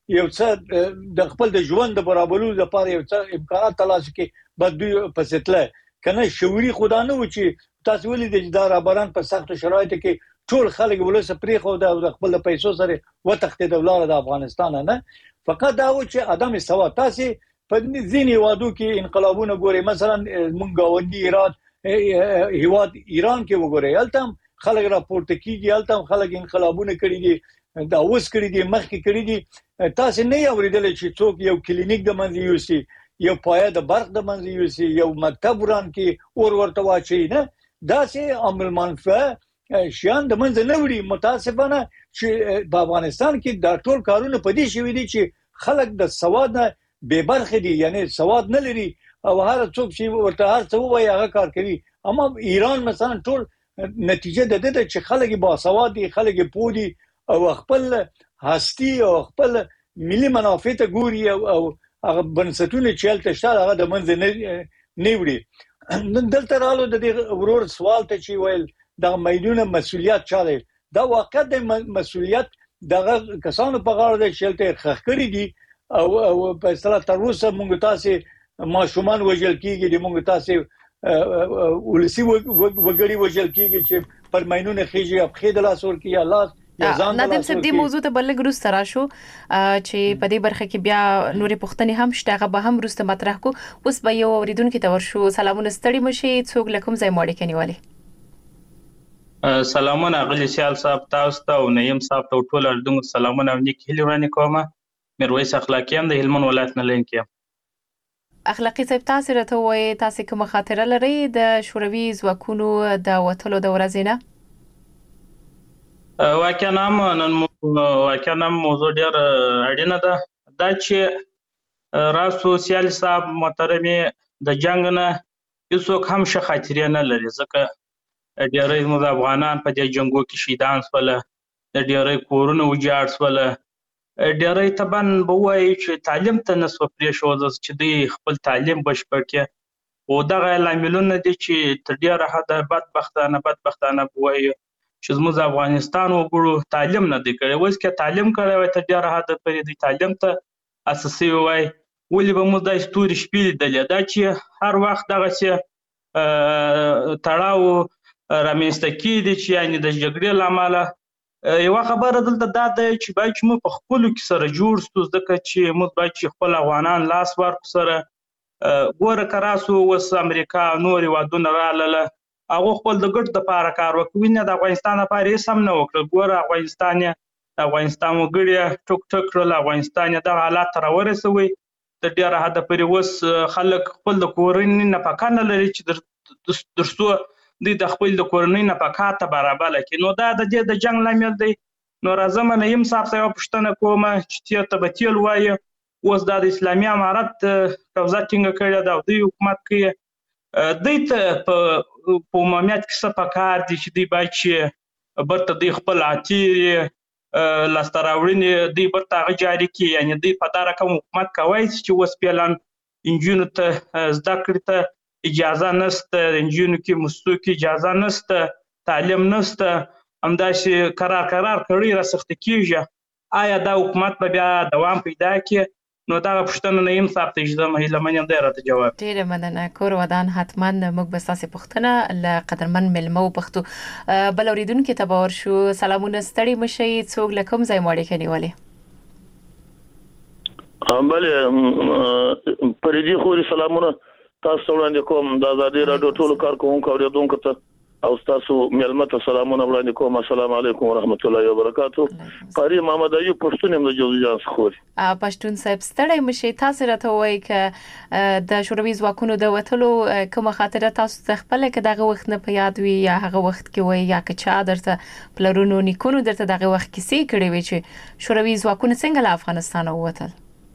یو څه د خپل د ژوند د برابرولو لپاره یو څه امکانات تلاش کې بد دوی پسیتله کنه شعوري خدا نه و چې تاسو ولې د رهبران په سخت شرایطو کې ټول خلک ولس پرې خو د خپل پیسو سره وتخته د ولادت افغانستان نه فقط دا و چې ادم سوا تاسو په ځینې وادو کې انقلابونه ګوري مثلا مونږ غوندي هیواد ایران کې وګورئ هلته خلک راپورته کیږي هلته خلک انقلابونه کړي دي دا اوس کړي دي مخکې کړي دي تاسو نه اوریدل چې څوک یو کلینیک د منځ یوسي یو پایه د برق د منځ یوسي یو مکتب وران کې اور ورته واچي نه دا سه عمل منفعه شیان د منځ نه وړي متاسفانه چې په افغانستان کې دا ټول کارونه پدې شوي دي چې خلک د سواد نه بے برخه دي یعنی سواد نه لري او هر څوک چې ورته هر څه وایي هغه کار کوي اما ایران مثلا ټول نتیجه د دې چې خلک با سواد دي خلک پودي او خپل هستی او خپل ملي منافع ته ګوري او هغه بنسټونه چې هلته شته هغه د منځ نه وړي نن دلته رالو د دې ورور سوال ته چې ویل د میدونه مسولیت چاله دا واقع د مسولیت دغه کسانو په غاړه د شلته خخ کړی دي او په اصطلاح تر اوسه موږ تاسو ماشومان وژل کیږي د موږ تاسو ولسی وګړي وژل کیږي چې پر مینونه خيږي اب خېدل اسور کی الله نادم صاحب دې موضوع ته بلګ روسته راشو چې په دې برخه کې بیا نورې پوښتنې هم شته هغه به هم روسته مطرح کو اوس به یو اوریدونکو ته ورشو سلامونه ستړي مشي څوک لکم ځای موړي کنيوالي سلامونه غلی سیال صاحب تاسو ته او نیم صاحب ته ټول اردو سلامونه نیک هیله ورانه کومه میرویس اخلاقیان د هلمند ولایت نه لینکم اخلاقی صاحب تاسو راته وایي تاسو کوم خاطره لرئ د شوروي ځواکونو د وټلو د ورځې نه واقعا موضوع ډېر اړینه ده دا چې راسو سیال صاحب محترمي د جنگ نه هیڅوک هم ښه خاطرې نه لري ځکه ډېری زموږ افغانان په دې جنگو کې شهیدان شول د ډېری کورونه ویجاړ شول ډېری طبعا به وایي چې تعلیم ته نسو پرېښودل چې دوی خپل تعلیم بشپړ کړي او دغه لاملونه دي چې تر ډېره حده بدبختانه به وایي چې زموږ افغانستان وګړو تعلیم نه دی کړی اوس کې تعلیم کړی وای تر ډېره حده پورې دی تعلیم ته اساسي وای ولې به موږ د ستوري شپې لیدلې دا چې هر وخت دغسې تړاو رامنځته کېږي چې یعنې د جګړې له امله یوه خبره دلته دا ده چې باید چې موږ په خپلو کې سره جوړ شو ځکه چې موږ باید چې خپل افغانان لاس ورکړو سره ګوره که راسو اوس امریکا نور هېوادونه راغلله هغه خپل د ګټ دپاره کار وکړي نه د افغانستان لپاره هېڅ هم نه وکړل ګوره افغانستان وګړي ټوک ټوک کړل افغانستان یې دغه حالات ته راورسوي تر ډېره حده پورې اوس خلک خپل د کورنۍ نفقه نه لري چې تر څو دوی د خپل د کورنۍ نفقه ته برابره کړي نو دا د دې د جنګ لامل دی نو راځم نعیم صاحب ته یوه پوښتنه کومه چې تېر ته به تیل وایي اوس دا د اسلامي امارت قبضه ټینګه کړې ده او دوی حکومت کوي دوی ته په عمومیت کې څه پکار دي چې دوی باید چې برته دوی خپل عتیرې لاسته راوړنې دوی برته هغه جاري کړي یعنې دوی په دا رقم حکومت کوی چې اوس فعلا نجونو ته زده کړې ته اجازه نشته نجونو کې موسسو کې اجازه نشته تعلیم نشته همداسې قرار کړي راسخته کېږي آیا دا حکومت به بیا دوام پیدا کړي نو دا پوښتنه نعیم صاحب ته اجازه هیله دی راته جواب ډېره مننه کور ودان حتما موږ به ستاسې پوښتنه له قدرمن مېلمه وپوښتو بل اورېدونکي ته به ورشو سلامونه ستړي مشئ څوک له کوم ځای مو اړیکه نیولې بله پریدي خوري سلامونه تاسو وړاندې کوم د ازادي راډیو ټولو کارکوونکو اورېدونکو ته او تاسو مېلمه ته سلامونه وړاندې کوم السلام علیکم ورحمت الله وبرکاتو قاری محمد ایوب پښتون هم د جوزجان خوري پښتون صاحب ستړی مشي تاسو راته وایي ک د شوروي ځواکونو د وټلو کوم خاطره تاسو خپل کې دغه وخت نه په یاد وي یا هغه وخت کې وایي یا که چا درته پلرونو نیکونو درته دغه وخت کې سي کړی وي چې شوروي ځواکونه څنګه له افغانستان ووتل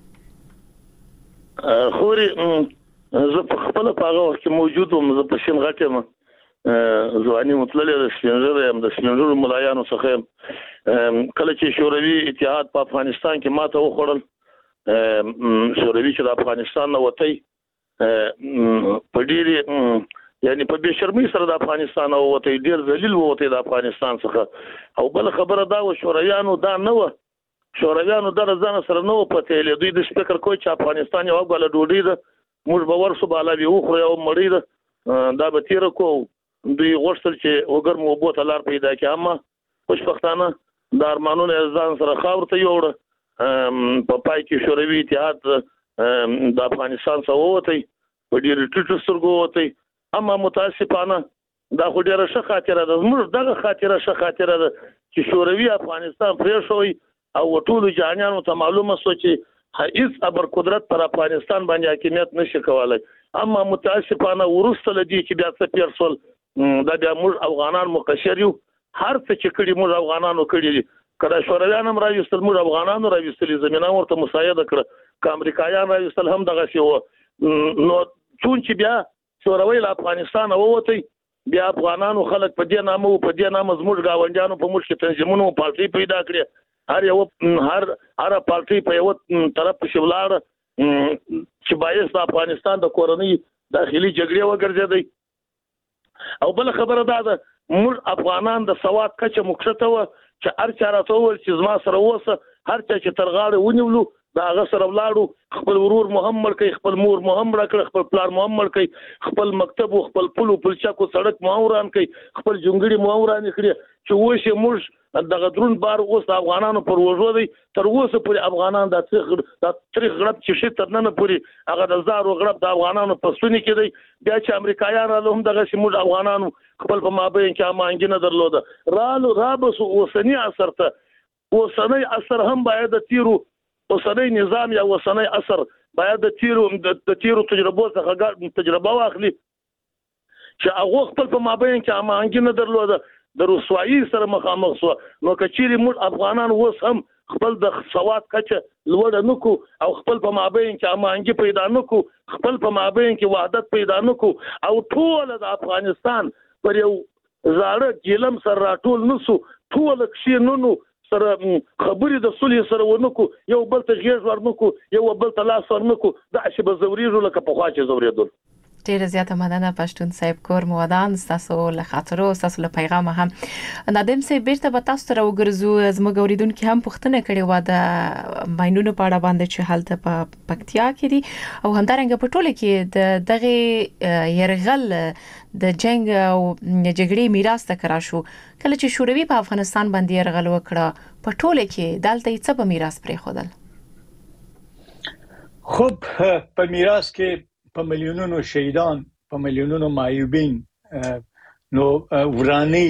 خوري زه په خپل پاغه وخت کې موجود وم زه په شین غټ یم ځواني مطلع د سپینږیرو یم د سپینږیرو ملایانو څخه کله چې شوروي اتحاد په افغانستان کې ماته وخوړل شوروي چې د افغانستان نه وتی په ډېرې یعنی په بې شرمۍ سره د افغانستان نه وتی ډېر ذلیل ووتی د افغانستان څخه او بل خبره دا و شورویانو دا نه و شورویانو در ځان سره نو پته دوی د فکر کوي چې افغانستان یو غل ډوډۍ ده موږ به ورسو بالا به وخورو یو مړی ده دا به تیر کو دوی غوښتل چې وګرم وبو ته لار پیدا کړي اما خوشبختانه د ارمانونو ځان سره خاور ته یوړ په پای کې شوروي اتحاد د افغانستان څخه ووتی په ډیر ټیټو سترګو ووتی اما متاسفانه دا خو ډیره ښه خاطره ده موږ دغه خاطره ښه خاطره ده چې شوروي افغانستان پرې شوی او ټول جهانیانو ته معلومه سو چې هیڅ ابر قدرت پر افغانستان باندې حاکمیت نشي کولای اما متاسفانه ورسته لدی چې بیا څه پیرسول دا بیا موږ افغانان مقشر یو هر څه چې کړي موږ افغانانو کړي کله شورویان هم راوستل موږ افغانانو راوستل زمينه ورته مساعده کړه ک امریکایان راوستل هم دغه شی و نو چون چې بیا شوروي له افغانستان ووتی بیا افغانانو خلک په دې نامه زموږ گاونډیانو په مشکل تنظیمونو پارټي پیدا کړې هر پارټي په یو طرف په شولار چې باید د افغانستان د کورنۍ داخلي جګړې وګرځېدي او بل خبره ده موږ افغانان د سواد کچه مخته و چې هر چا راته ول چې زما سره وسه هر چا چې ترغاړه ونیولو دا هغه سره ولاړو خپل ورور محمد کوي خپل مور محمد کړ خپل پلار محمد کوي خپل مکتب او خپل پلچا کو سړک ماوران کوي خپل جونګړي ماوران کړی چې وښه موږ دغه درون بار اوس افغانانو پر وژو دي تر اوسه پر افغانان د تاریخ غړپ چې شي تر نن پورې هغه د زارو غړپ د افغانانو په سونی کې دی بیا چې امریکایان هم دغه موږ افغانانو خپل په مابین کې امانګینه درلوده رابس اوسنی اثر ته اوسنی اثر هم باید تیرو اوسنی نظام یا اوسنی اثر باید د تیرو تجربو څخه تجربه واخلي چې هغه خپل په مابین کې امانګینه درلوده د رسوایی سره مخامخ شو نو کچيري موږ افغانان اوس هم خپل د سواد کچه لوړ نکو او خپل په مابین کې امانګي پیدا نکو خپل په مابین کې وحدت پیدا نکو او ټول د افغانستان پر یو زاړه ګلم سره راټول نسو ټول کښې نو سره خبرې د صلح سره ونکو یو بل ته غیږ ورنکو یو بل ته لاس ورنکو دا چې به زوريږو لکه په خوا چې زورېدل ډیره زیاته مننه پښتون صاحب کور مودان تاسو له خاطرو تاسو له پیغام هم نادم صاحب بیرته به تاسو ته وګرځو زموږ اوریدونکو هم پوښتنه کړې و د ماینونو په اړه باندې چې حالت په پکتیا کې دي او همدارنګه په ټوله کې د دغه يرغل د جنگ او جګړې میراث تکرار شو کله چې شوروي په افغانستان باندې يرغل وکړه په ټوله کې دلته څه په میراث پرې خودل خب په میراث کې په میلیونونو شهیدان په میلیونونو معیوبین نو ورانی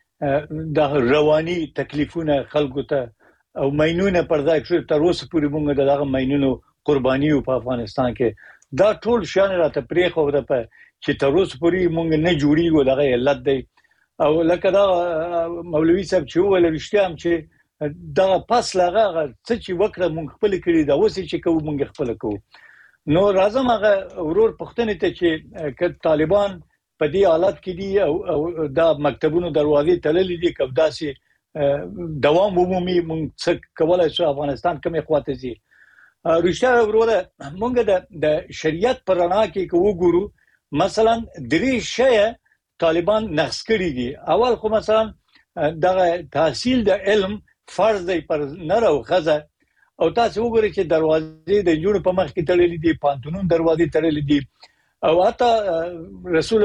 د رواني تکلیفونه خلکو ته او ماینونه پرځای شو تر اوسه پورې موږ دغه ماینونو قرباني په افغانستان کې دا ټول شان راته پرې خو ده چې تر اوسه پورې موږ نه جوړیږو دغه علت دی او لکه دا مولوي صاحب چې ویل رښتیا هم چې دا پس لغه څه چې وکړه موږ خپل کړی دا اوس چې کوو موږ خپل کوو نو راځم هغه ورور پښتنې ته چې طالبان په دې حالت کې دي او دا مکتبونو دروازې تړلې دي کبداسي دوام عمومي مونږ څه کولای شو افغانستان کومه خواته زی رښتیا وروره مونږ د شریعت پر رڼا کې وګورو مثلا درې شی طالبان نقص کړی دي اول خو مثلا د تحصیل د علم فرض دی پر نر او خزه او تاسو وګورئ چې دروازې د جوړ په مخ کې تړلې دي پانتونون دروازې تړلې دي او حتی رسول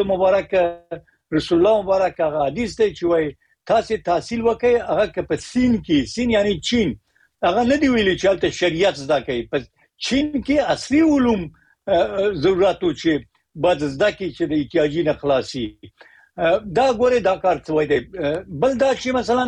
الله مبارک هغه حدیث دی چې وایي تاسو تحصیل وکړئ هغه په سین کې سین یعنی چین هغه نه دی ویلي چې تاسو شریعت زده کوي په چین کې اصلي علوم ضرورتو چې بعد زده کې چې د احتیاجي نه خلاصي دا ګوره دا کار څه وایي بل دا چې مثلا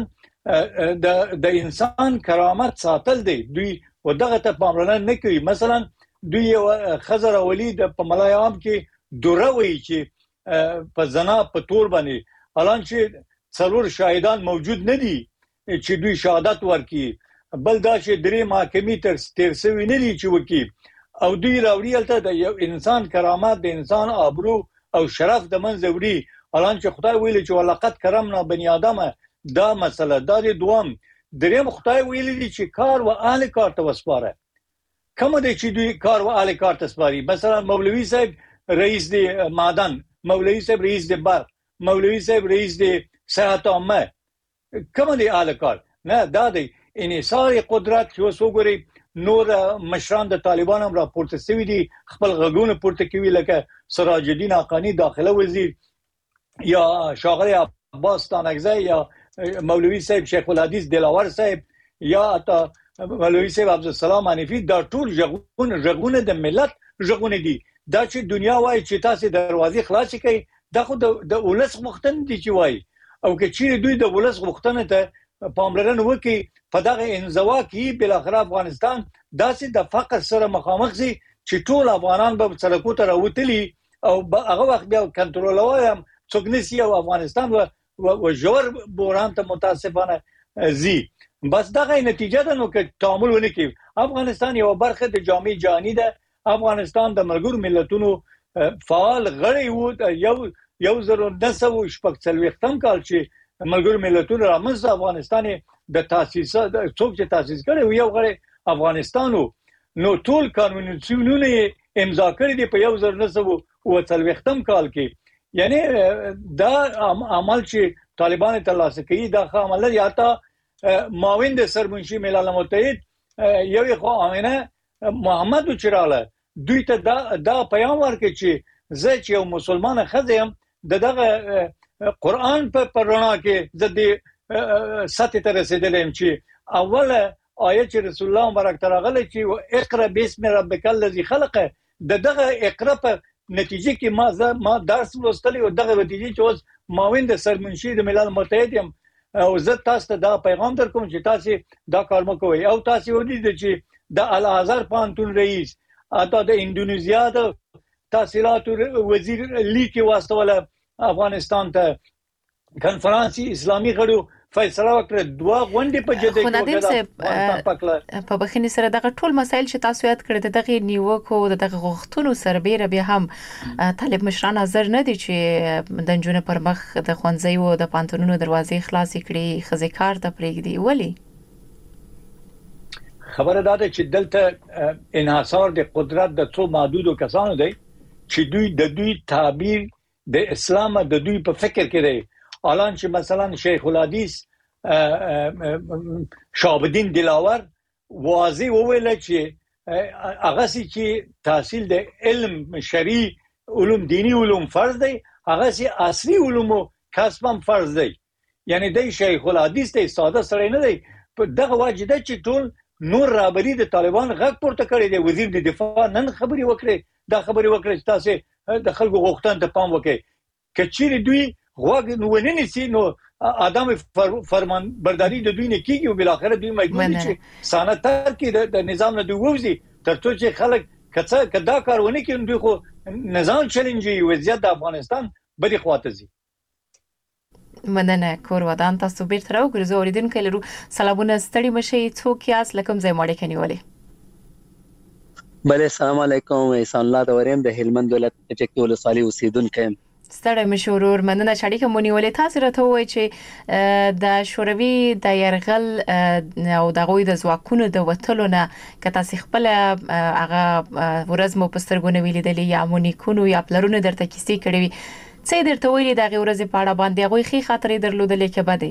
د انسان کرامت ساتل دی دوی ودغه ته پاملرنه نه کوي مثلا دوی خضر اولی د په ملایام کې دوروي چې په زنا په تور باندې الان چې څلور شاهدان موجود نه دي چې دوی شهادت ورکړي بل دا چې درې محکمې تر سوي نه دي چې وکي او دوی راوړي الته د یو انسان کرامت د انسان آبرو او شرف د منځ وړي الان چې خدای ویلي چې ولقد کرمنا بني ادم دا مسله دا د دوام دریم خدای ویلي دي چې کار و اهل کار ته وسپاره کوم دي چې دوی کار و اهل کار ته سپاري مثلا مولوی صاحب رئیس دی معدن مولوی صاحب رئیس دی برق مولوی صاحب رئیس دی صحت عامه کوم دي اهل کار نه دا دی انحصار قدرت چې اوس وګورئ نور مشران د طالبان هم راپورته شوي دي خپل غږونه پورته کوي لکه سراج الدین حقانی داخله وزیر یا شاغلی عباس تانکزی یا مولوی صاحب شیخ الحدیث دلاور صاحب یا حتی مولوی صاحب عبدالسلام حنیفی دا ټول ژغونه د ملت ژغونه دي دا چې دنیا وایي چې تاسو دروازې خلاص کړئ دا خو د ولس غوښتنه دي چې وایي او که چیرې دوی د ولس غوښتنه ته پاملرنه وکړي په دغه انزوا کې بل اخر افغانستان داسې د فقر سره مخامخ شي چې ټول افغانان به سړکو ته راوتلي او هغه وخت بیا کنټرولوي هم څوک نشي او افغانستان و جوړ بوران ته متاسفانه زی بس دغه نتیجه ده نو که تعامل ونه کوي افغانستان یو برخه د جامع جهانی ده افغانستان د ملګرو ملتونو فعال غړی وو یو 1940 کال چې ملګرو ملتونو رامنځته افغانستان د تاسیس څوک چې تاسیس کړي یو غړی افغانستانو نو ټول قانونونه امضا کړی دي په 1940 کال کې یعنی دا عمل چې طالبان ترلاسه کوي دا عمل یا تا معاون د سرمنشي ملل متحد یو خو امینه محمد چراله دوی ته دا پیغام ورکړي چې زه چې یو مسلمان خزم دغه قرآن په رڼا کې زدي سطح ته رسیدلم چې اوله آیه چې رسول الله مبارک ترغله چې اقرا بسم ربک الذی خلق دغه اقرا په نتیجه کې ما درس لوستلی او دغه نتیجه چې اوس معاون د سرمنشي د ملل متحد یم او زه تاسو ته دا پیغام درکوم چې تاسو دا کار مکوئ او تاسو ودی چې د الازهر پانتون رئیس اته د اندونیزیا د تحصیلات وزیر لیکي واستوله افغانستان ته کنفرانس اسلامي غړو فیصله وکړه دوه غونډې په جده کې په بخښنې سره دغه ټول مسایل چې تاسو یاد کړی دغه نیوکو دغه غوښتنو سره بیره به هم طالب مشران حاضر نه دي چې د جنونو پر مخ د خوانځي او د پانتونونو دروازې خلاص کړي خزیکار ته پرېږدي ولی خبره ده چې دلته انحصار د قدرت د څو محدودو کسانو دی چې دوی تعبیر د اسلام د دوی په فکر کې دی الان چې مثلا شیخ الحدیث شهاب الدین دلاور واضح وویل چې هغه چې تحصیل د علم شرعي علوم دینی علوم فرض دی هغه چې اصلي علوم کسب هم فرض دی یعنی د شیخ الحدیث ته ساده سره نه دی په دغه واجده چې ټول نور رابری د طالبان غږ پورته کړی دی وزیر د دفاع نن خبري وکړي دا خبري وکړي چې تاسو د خلکو غوښتنه ته پام وکړي کچېری دوی غوږ نو ونني سي نو ادم فرمان برداری د دوی نه کیږي او بل اخر دوی مجبور دي چې سانتر کې د نظام نه دوی ووزي ترڅو چې خلک کدا کارونه کوي دوی خو نظام چیلنجي وضعیت د افغانستان بری خواته زی مننه کور ودان تاسو بیرته راوګرځو اوریدونکو لرو سلامونه ستړي مشي څوک یاس لکم ځای ماړه کنيولې بله السلام علیکم احسان الله دوریم د هلمند ولایت چکتي ولسوالۍ اوسیدونکو ستړي مشورور مننه شړې کومونیولې تاسو راته وای چې د شوروي د يرغل او د غوي د ځواکونو د وټلو نه کته خپل هغه ورځ مو پسترګونه ویلیدلې یا مونیکونو یا پلرونه درته کیسې کړې څه درته ویلي دا غوړې په اړه باندې غوي خي خاطرې درلودلې کې بده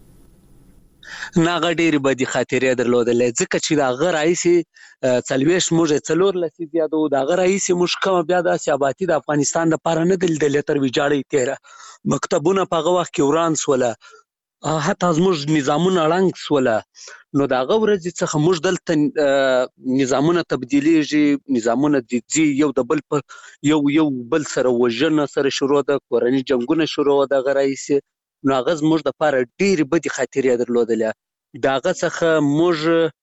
ناغه ډېری بدی خاطرې درلودلې ځکه چې دا غیر رئیسي څلويش موږ څلور لسی زیادو دا غیر رئیسي مشکمه بیا د سیاباتي د افغانستان لپاره نه دل تر ویجاړې تیره مکتبونه په هغه وخت کې وران سوله حتی زموږ نظامونه رنګ سوله نو دا غوړې څخه موږ دلته نظامونه تبدیلیږي نظامونه د یو د بل په یو بل سره وژنه سره شروع ده کورنۍ جنگونه شروع ده غیر رئیسي نو هغه زموږ د لپاره ډېر بدی خاطرې درلودلې داغه څخه موږ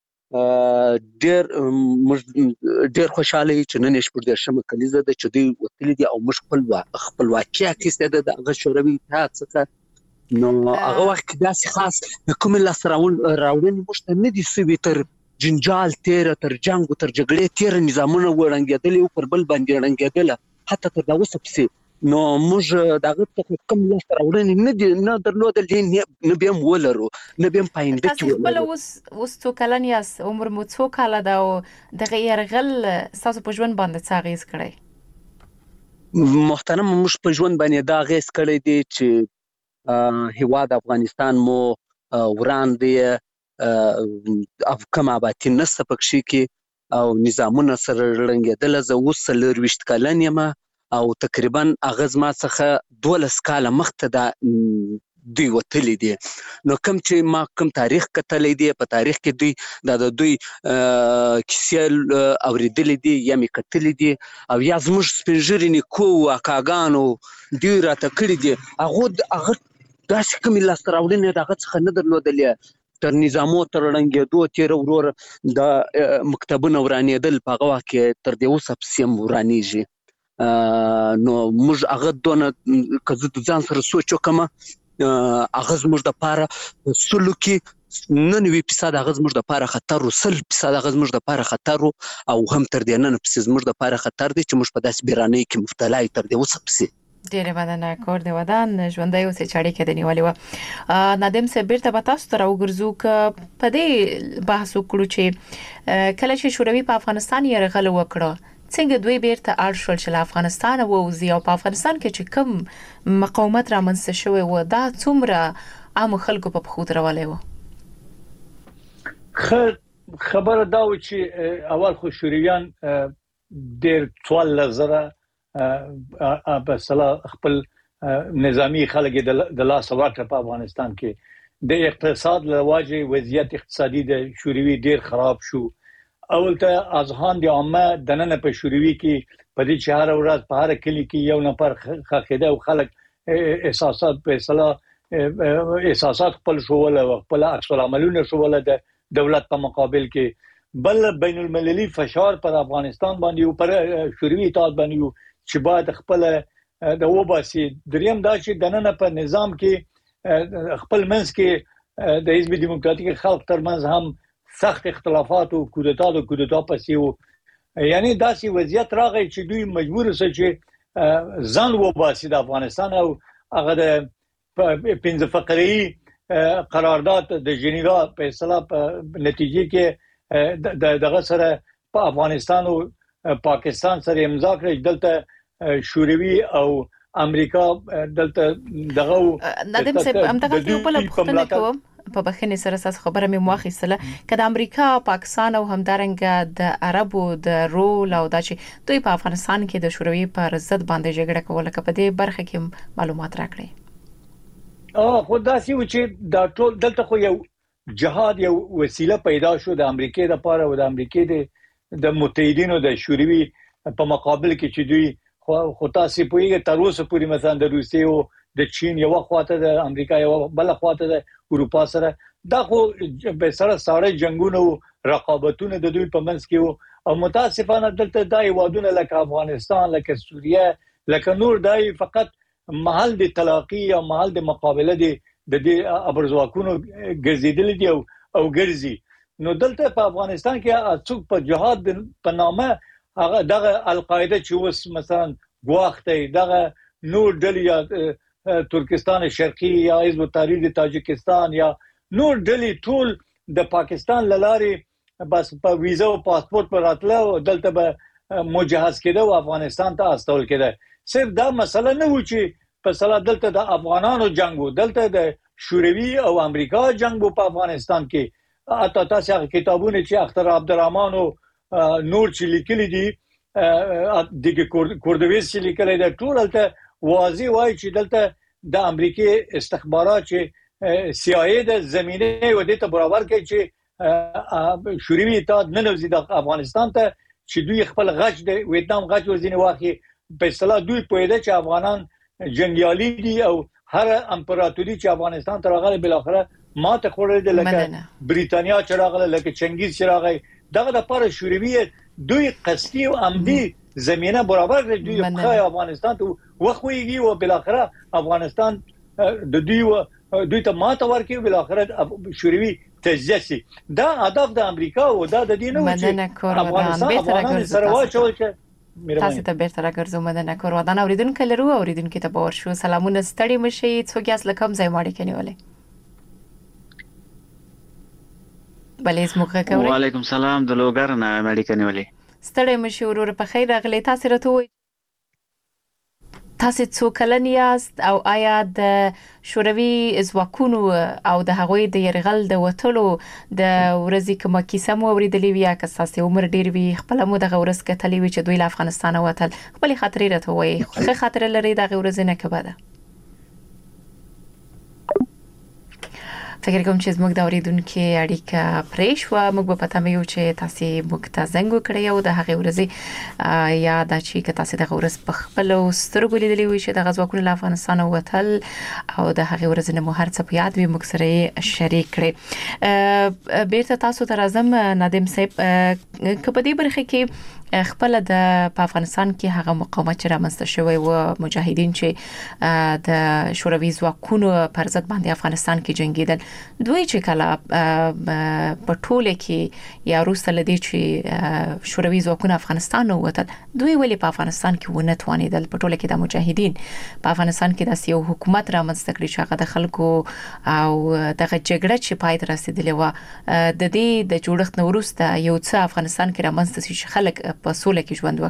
ډېر خوشاله چې نن شپږ د شمه کلیزه د چدي وتلې دي او موږ خپل واقعي اکیسته د هغه شوروي اتحاد څخه نو هغه وخت داسې خاص کوم لاس راوړنې مشته نه دي سوي تر جنجال تیر تر جنگ تر جګړې تیر نظامونه ورنګېدل او پر بل باندې رنګېدل حتی تر دا اوسه پسې نو موږ دغه کوم لاس راوړنې نه درلودل نه بیم ولرو نه بیم پاینده کې ولرو بل اوس څو کلن یاس عمر مو څو کاله دا دغه يرغل تاسو په ژوند باندې څه غیز کړی محترم موږ په ژوند باندې دا غیز کړی دی چې هیواد افغانستان مو وران دی کم آبادي نشته پکښې کې او نظامونه سره ړنګېدله. زه اوس 24 کلن یم او تقریبا هغه زما څخه 12 کاله مخته دا دوی وتلي دي. نو کوم چې ما کوم تاریخ کتلی دی په تاریخ کې دوی د دوی کیسې اورېدلې دي یا مې کتلې دي او یا زموږ سپین ږیري نیکو اکاګانو دوی راته کړي دي. هغه داسې کومې لاسته راوړنې د هغه څخه نه درلودلې. تر نظامو تر ړنګېدو تېره ورور د مکتبونه ورانېدل په هغه وخت کې تر دې اوسه پسې هم ورانېږي. نو موږ هغه دونه که زه د ځان سره سوچ وکړم هغه زموږ دپاره سلو کې 99% هغه زموږ دپاره خطر و، 100% هغه زموږ دپاره خطر و او هم تر دې نن پسې زموږ دپاره خطر دی چې موږ په داسې بیرانۍ کې مبتلا یو تر دې اوسه پسې. ډیره مننه کور د ودان ژوندۍ اوسې چې اړیکه د نیولې و. نادم صاحب بیرته به تاسو ته راوګرځو که په دې بحث وکړو چې کله چې شوروي په افغانستان یرغل وکړه څنګه دوی بیرته اړ شول چې له افغانستان ووځي او په افغانستان کې چې کوم مقاومت رامنځته شوی و دا څومره عام خلکو په پخو درولې و؟ خبره دا و چې اول خو شورویان ډېر 14,000 په صلاح خپل نظامی خلک د لاس ورکړه په افغانستان کې. د اقتصاد لواجه وضعیت اقتصادي د شوروي ډېر خراب شو. اول ته اذهان د عامه دننه په شوروي کې په دې چې هر ورځ په هر کلی کې یو نفر خاخیده او خلک احساسات په صلاح احساسات خپل شوول او خپل عکس العملونه شوول د دولت په مقابل کې. بل بین المللي فشار پر افغانستان باندې او پر شوروي اطاعت باندې چې باید خپل د وباسي. دریم دا چې دننه په نظام کې خپل منځ کې د حزب دیموکراتیک خلق ترمنځ هم سخت اختلافات او کودتا پسې وو. یعنی داسې وضعیت راغی چې دوی مجبور شول چې ځان وباسي د افغانستان او هغه د 15 فقري قرارداد د جنیوا په اصطلاح په نتیجه کې دغه سره په افغانستان او پاکستان سره امضا کړی. دلته شوروي او امریکا دلته دغه نادم صاحب همدغه یو بل پوښتنه کوم په بخښنې سره تاسو خبره مې مواخیستله که د امریکا پاکستان او همدارنګه د عربو د رول او دا چې دوی په افغانستان کې د شوروي پر ضد باندې جګړه کوله که په دې برخه کې معلومات راکړئ. خو داسې و چې دا ټول دلته خو یو جهاد یو وسیله پیدا شو د امریکای لپاره او د امریکای د متحدینو د شوروي په مقابل کې چې دوی خو تاسو پوهیږئ تر اوسه پورې مثلا د روسیې او د چین یو خواته د امریکا یو بل خواته د اروپا سره دا خو به سره ساړه جنگونه او رقابتونه د دوی په منځ کې او متاسفانه دلته د ایوادونه لکه افغانستان لکه سوریه لکه نور دای فقط محل د تلاقی او محل د مقابله د دې ابرزواکونو ګرځیدل دي او ګرځي. نو دلته په افغانستان کې څوک په جهاد په نامه هغه دغه القاعده چې اوس مثلا غواخته دغه نور ډلې یا ترکستان شرقي یا حزب التحریر د تاجکستان یا نور ډلې ټول د پاکستان لارې بس په ویزا او پاسپورت پر راتله او دلته به مجهز کېده او افغانستان ته استول کېده. صرف دا مسله نه و چې په صلاح دلته د افغانانو جنگو دلته د شوروي او امریکا جنگو په افغانستان کې. اته تاسو کتابونه چې اختر عبدالرحمن او نور چې لیکلي دي د کوردویز چې لیکلي ده ټول ته واضح وایي چې دلته د امریکای استخبارات چې CIA د زمینه و دې ته برابر کوي چې شوروي اطاعت نه نوځي د افغانستان ته چې دوی خپل غچ د ویتنام غچ ورځنی واخی په اصطلاح دوی پوهیده چې افغانان جنگیالي دي او هر امپراتوري چې افغانستان ته راغله بل اخره ماته خوړل دي لکه بریتانیا چې راغله لکه چنګیز چې راغی دغه د پاره شوروي دوی قصدي او عمدي زمينه برابر کړی دوی په افغانستان ته وخويږي او بل اخره افغانستان د دوی ته ماته ورکړي بل اخره شوروي تجزیه دا هدف د امریکا او دا د دینه چې افغانستان سره واچول چې تاسو ته بیرته راګرځو مدنه کور ودان اوریدونکو لرو اوریدونکو ته باور شو سلامونه ستړي مشي څوک یاس لکم ځای ماړي کنيولې بلې زموږه کوي وعلیکم سلام د لوګر نه ماړي کنيولې ستړي مشي ورور په خیر راغلي تاسو راته وای تاسو څو کلن یاست او آیا د شوروي ځواکونو او د هغوی د يرغل د وټلو د ورځې کومه کیسه مو اوریدلې وي که تاسو عمر ډیر وي خپل مو د ورځ کتلې وي چې دوی له افغانستان وتل خپل خاطرې راته وایي خو خاطر لري د ورځې نه کبده فکر کوم چې زموږ د اوریدونکو اړیکه پرېښ و موږ په پته مې یو چې تاسو موږ ته زنګ وکړی او د هغه ورځې یا د چې تاسو د ورځ په خپل سترګو لیدلې وي چې د غزوکونو له افغانستان وتل او د هغه ورځې نه مو هر څه په یاد وي موږ سره شریک کړي بیرته تاسو ته راځم نادم صاحب په دې برخه کې خپل د افغانستان کې هغه مقاومت چې رامنځته شوی و مجاهدین چې د شوروي ځواکونو پر ضد باندې افغانستان کې جنگیدل دوی چې کله په ټوله کې یا روسته لدی چې شوروي ځواکونه افغانستان ووتل دوی ولې په افغانستان کې ونه توانیدل په ټوله کې د مجاهدین په افغانستان کې د یو حکومت رامنځته کړی چې هغه د خلکو او دغه جګړه چې پای ته رسیدلې و د دې د جوړښت نورسته یو څه افغانستان کې رامنځته شي خلک په سوله کې ژوند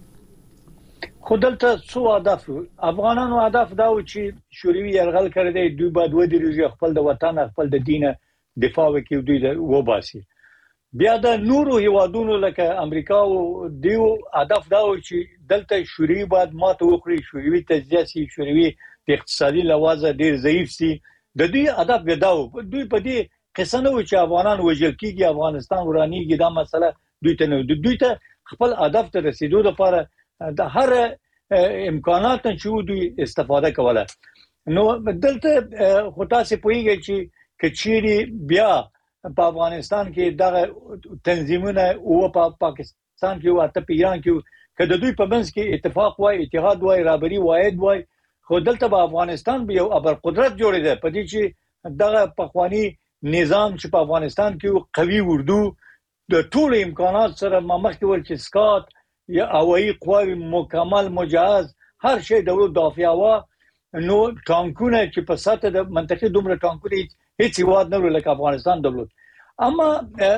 وکړي خودلته څو هدف افغانانو هدف دا و چې شوروي يرغل کړی دوی بعد ودرېږي خپل د وطن خپل د دین دفاع وکړي دوی د وباسي بیا د نورو هیوادونو لکه امریکا او دیو هدف دا و چې دلته شوروي بعد ماته وکړي شوروي تجزیه شوروي د اقتصادي لحاظ ډیر ضعیف سي د دوی هدف دا و دوی په دې قصه نه و چې افغانان وژل کیږي افغانستان ورانیږي دا مسله دوی ته خپل هدف ته رسیدو لپاره د هر امکانات چې دوی استفاده کوله نو دلته خو تاسو پوهیږئ چې کچيري بیا په افغانستان کې دغه تنظیمونه او په پاکستان کې او په ایران کې کله دوی په منځ کې اتفاق وای اتحاد وای رابطي واحد وای خو دلته په افغانستان به یو ابر قدرت جوړیږي په دې چې دغه پخوانی نظام چې په افغانستان کې قوي اردو د ټول امکانات سره مخکې ورچ سکات یا هوایي قواوی مکمل مجهز هر شی دولت دافع وا نو ټانکونه چې په سطح د منطقې دومره ټانکونه هیڅ هیواد نه لکه افغانستان دولت اما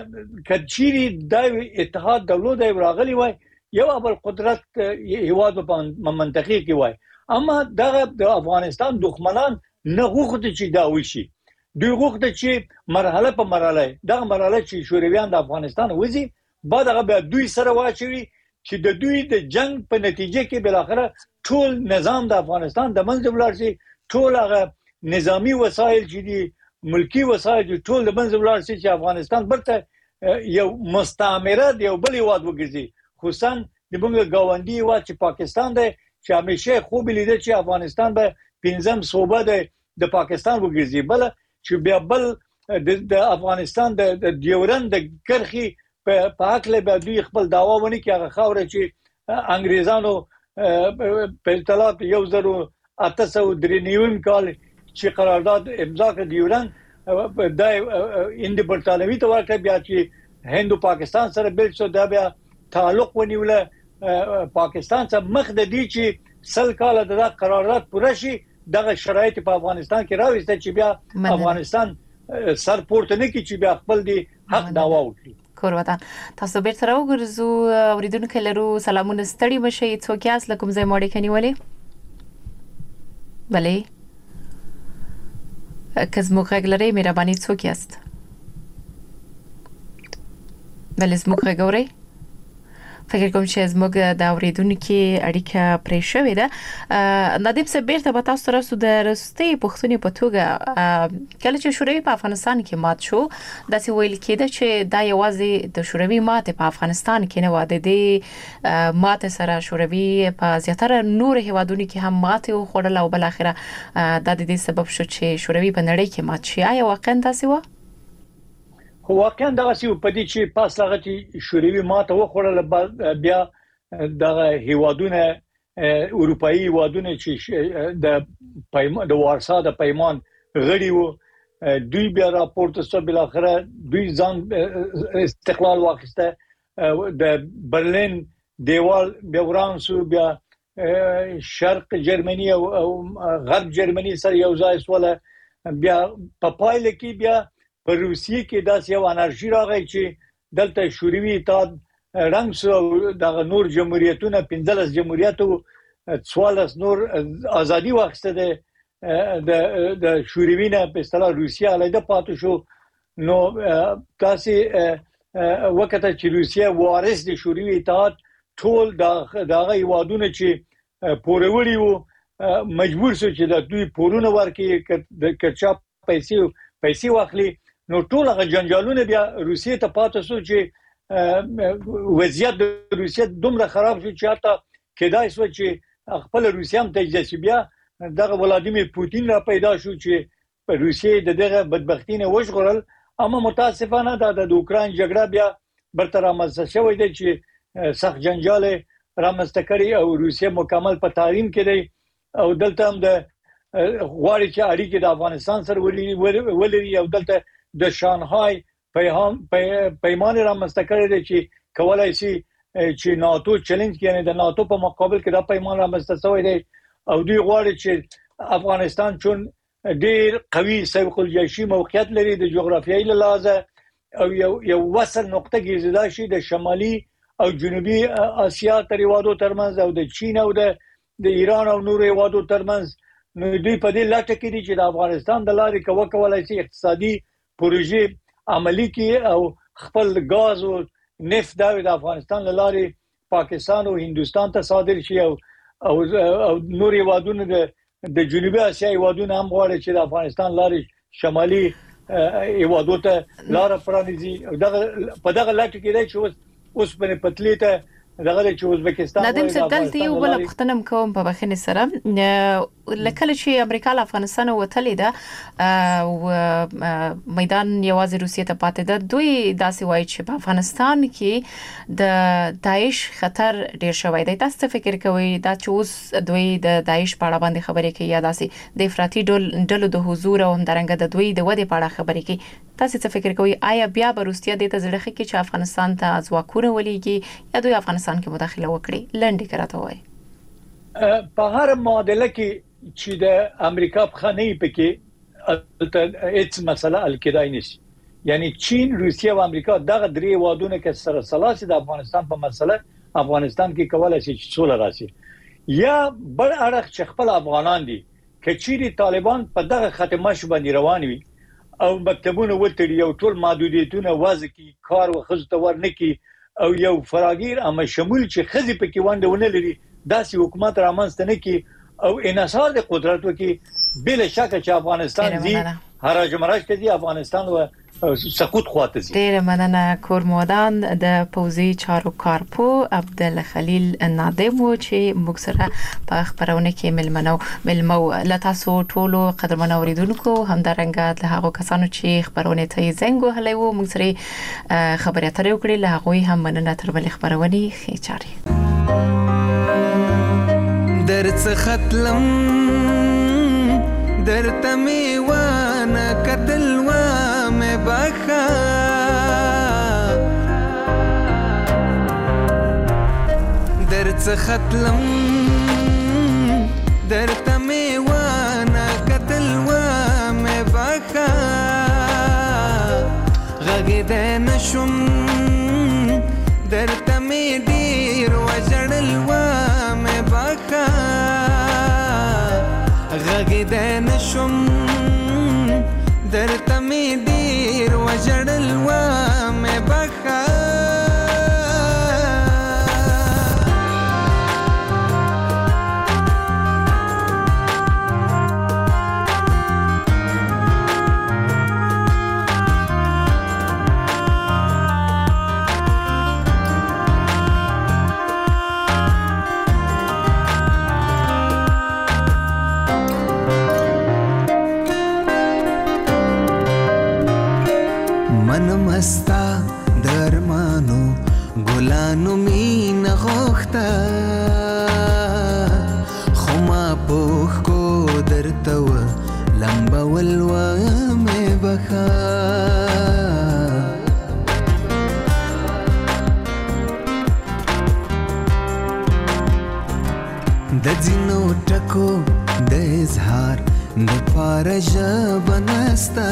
کچيري د اتحاد دولت راغلی وای یو ابل قدرت هیواد په منطقې کې وای اما د افغانستان دښمنان نه غوښتي چې دا وشي دوی غوښتي چې مرحله په مرحله دا مرحله چې شورویان د افغانستان وځي بعد هغه دوی سره واچوي چې د دوی د جنگ په نتیجه کې بل اخره ټول نظام د افغانستان د منځ ولر شي ټول هغه نظامی وسایل چې دي ملکی وسایل ټول د منځ ولر شي چې افغانستان برته یو مستعمره دی یو بل هیواد وګرځي خصوصا د موږ گاونډي هیواد چې پاکستان دی چې همیشه خوب لیدل چې افغانستان به پنځم صوبه دی د پاکستان وګرځي بل چې بیا بل د افغانستان د ډیورند د کرخي په حق له دوی خپل داوا ونی کې هغه خاور چې انګريزانو په اطلاعات 1893 کال چې قرارداد امضا کړ ډیورند د هند برتانوي ته ورکړ بیا چې هند او پاکستان سره بل څه دا بیا تعلق ونیوله پاکستان سره مخ د دې چې سل کال د قرارداد پوره شي دغه شرایط په افغانستان کې راوځي چې بیا افغانستان سر پورته نه کی چې بیا خپل دی حق داوا وکړي کور وطن تاسو بیرته راوګرځو اوریدونکو لرو سلامونه ستړي مشه څوک یاس لکم زې موړې کني ولې بلې کزمو غږلري مهرباني څوک یاست بلې زموږ غږوري فکر کوم چې زموږ د اوریدونکو اړیکه پرې شوې ده نادم صاحب بیرته به تاسو سره د رستي پښتوني په توګه کله چې شوروي په افغانستان کې مات شو داسې ویل کېده چې دا یوازې د شوروي ماته په افغانستان کې نه واده دي ماته سره شوروي په زیاتره نور هیوادونو کې هم ماته او خړل او بل اخره د دې سبب شو چې شوروي په نړۍ کې مات شي آیا واقعا تاسو واقعا دغه سی په دې چې پاس هغه چې شوروي ماته وخوړل بیا دغه هیوادونه اروپאי هیوادونه چې د وارسا د پیمان غړي وو دوی بیا راپورته سو بل اخره دوی ځان استقلال واخیسته د برلین دیوال بیا ورانسو بیا شرق جرمني او غرب جرمني سره یو ځای سواله بیا په پایله کې بیا په روسیې کې داس یو انرژي راغی چې دلته شوروي اتحاد رنګ سو د نور جمهوریتونو 15 جمهوریتو 14 نور ازادي واخسته د شوروي په اصطلاح روسیا علیده پاتې شو. نو تاسو وکړه چې روسیا وارث د شوروي اتحاد ټول دغه یوادونه چې پورولي وو مجبور شو چې د دوی پورونه ورکړي د کچا پیسې واخلي. نو ټول هغه جنجالونه بیا روسیې ته پاتې شو چې وضعیت د روسیې دومره خراب شو چې حتی کېدای شو چې خپل روسیا هم تجزیه بیا دغه ولادیمیر پوتین را پیدا شو چې په روسیې دغه بدبختی نه وژغورل. اما متاسفانه د اوکراین جګړه بیا برتر رامنځته شوې ده چې سخت جنجال رامنځته کړي او روسیه مکمل په تحریم کې دی او دلته هم د غواړي چې اړیکې د افغانستان سره ولري او دلته د شانهای پیمان رامنځته کړی دی چې کولای شي چې ناتو چیلنج کوي. د ناتو په مقابل کې دا پیمان رامنځته شوی دی او دوی غواړي چې افغانستان چون ډیر قوي سوق الجيشي موقعیت لري د جغرافیایي لحاظ او یو وصل نقطه ګرځیدا شي د شمالي او جنوبي اسیا تر هیوادو ترمنځ او د چین او د ایران او نور هیوادو ترمنځ. نو دوی په دې لټه کې دي چې د افغانستان د لارې کولای شي اقتصادي پروژې عملی کړي او خپل غاز او نفت د افغانستان له لارې پاکستان او هندستان ته صادر شي او نور هیوادونو د جنوبي اسیا هیوادونو هم غواړي چې د افغانستان لارې شمالي هیوادو ته لار پرانیزي. په دغه لټه کې دی چې اوس په پتلی ته دغه چې ازبکستان نادم سدلته یو بل پختنم کوم په بخښنې سره لکه چې امریکا له افغانستان وتلې ده او میدان یوازې روسیې ته پاتې ده. دوی داسې وایي چې په افغانستان کې د داعش خطر ډیر شوی دی. تاسو فکر کوئ دا چې اوس دوی د داعش په اړه باندې خبرې کوي یا داسې د افراطي ډلو د حضور او همدارنګه د دوی د ودې په اړه خبرې کوي؟ تاسو څه فکر کوئ آیا بیا به روسیه د تزړه کې چې افغانستان ته ځواکونه ولېږي یا دوی افغانستان کې مداخله وکړي؟ لنډی کراته وایي په هر معادله کې چې د امریکا په خانه پکې هیڅ مسله حل کېدای نشي. یعنی چین، روسیه او امریکا دغه درې وادونه کې سره سلاسي د افغانستان په مسله افغانستان کې کولای شي چې سوله راشي. یا بل اړخ چې خپل افغانان دي کچيري طالبان په دغه ختمه شو باندې روان وي او مکتبونه وتړي او ټول محدودیتونه وضع کی کار او خزته ورنکي او یو فراگیر اما شمول چې خزي پکې ونده ونه لري داسې حکومت رامنځته نه کی او انحصار د قدرت وکي بل شک چې افغانستان دی هراج مراج کې دی افغانستان و سقوط خواته زی. ډیر مننه. کورمودان د پوزي چارو کارپو عبدالخلیل نادم و چې موږ سره په خبرونه کې ملمو لتاسو ټولو قدرمن اوریدونکو همدارنګه له هغه کسانو چې خبرونه ته زنګ وهلې و موږ سره خبرې اترې وکړې له هغه هم مننه تر بل خبرونه خېچاري درڅ ختلم درته میوانه قتل و مې بخا درڅ ختلم درته میوانه قتل و مې بخا غږ دې نشم درته مې ډیر وجړل و مې بخا غږ دې نشم درته مې ډیر وجړل و مې بخا مستا درمانو ګلانو مين غوخته خما پوخ کو درته و لمبول و مې بخا د ځینو ټکو د اظهار د پارژ بنستا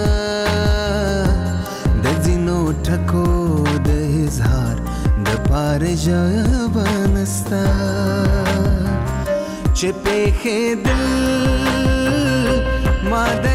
ټکو د اظهار د پارژ بنستا چې په دل ما د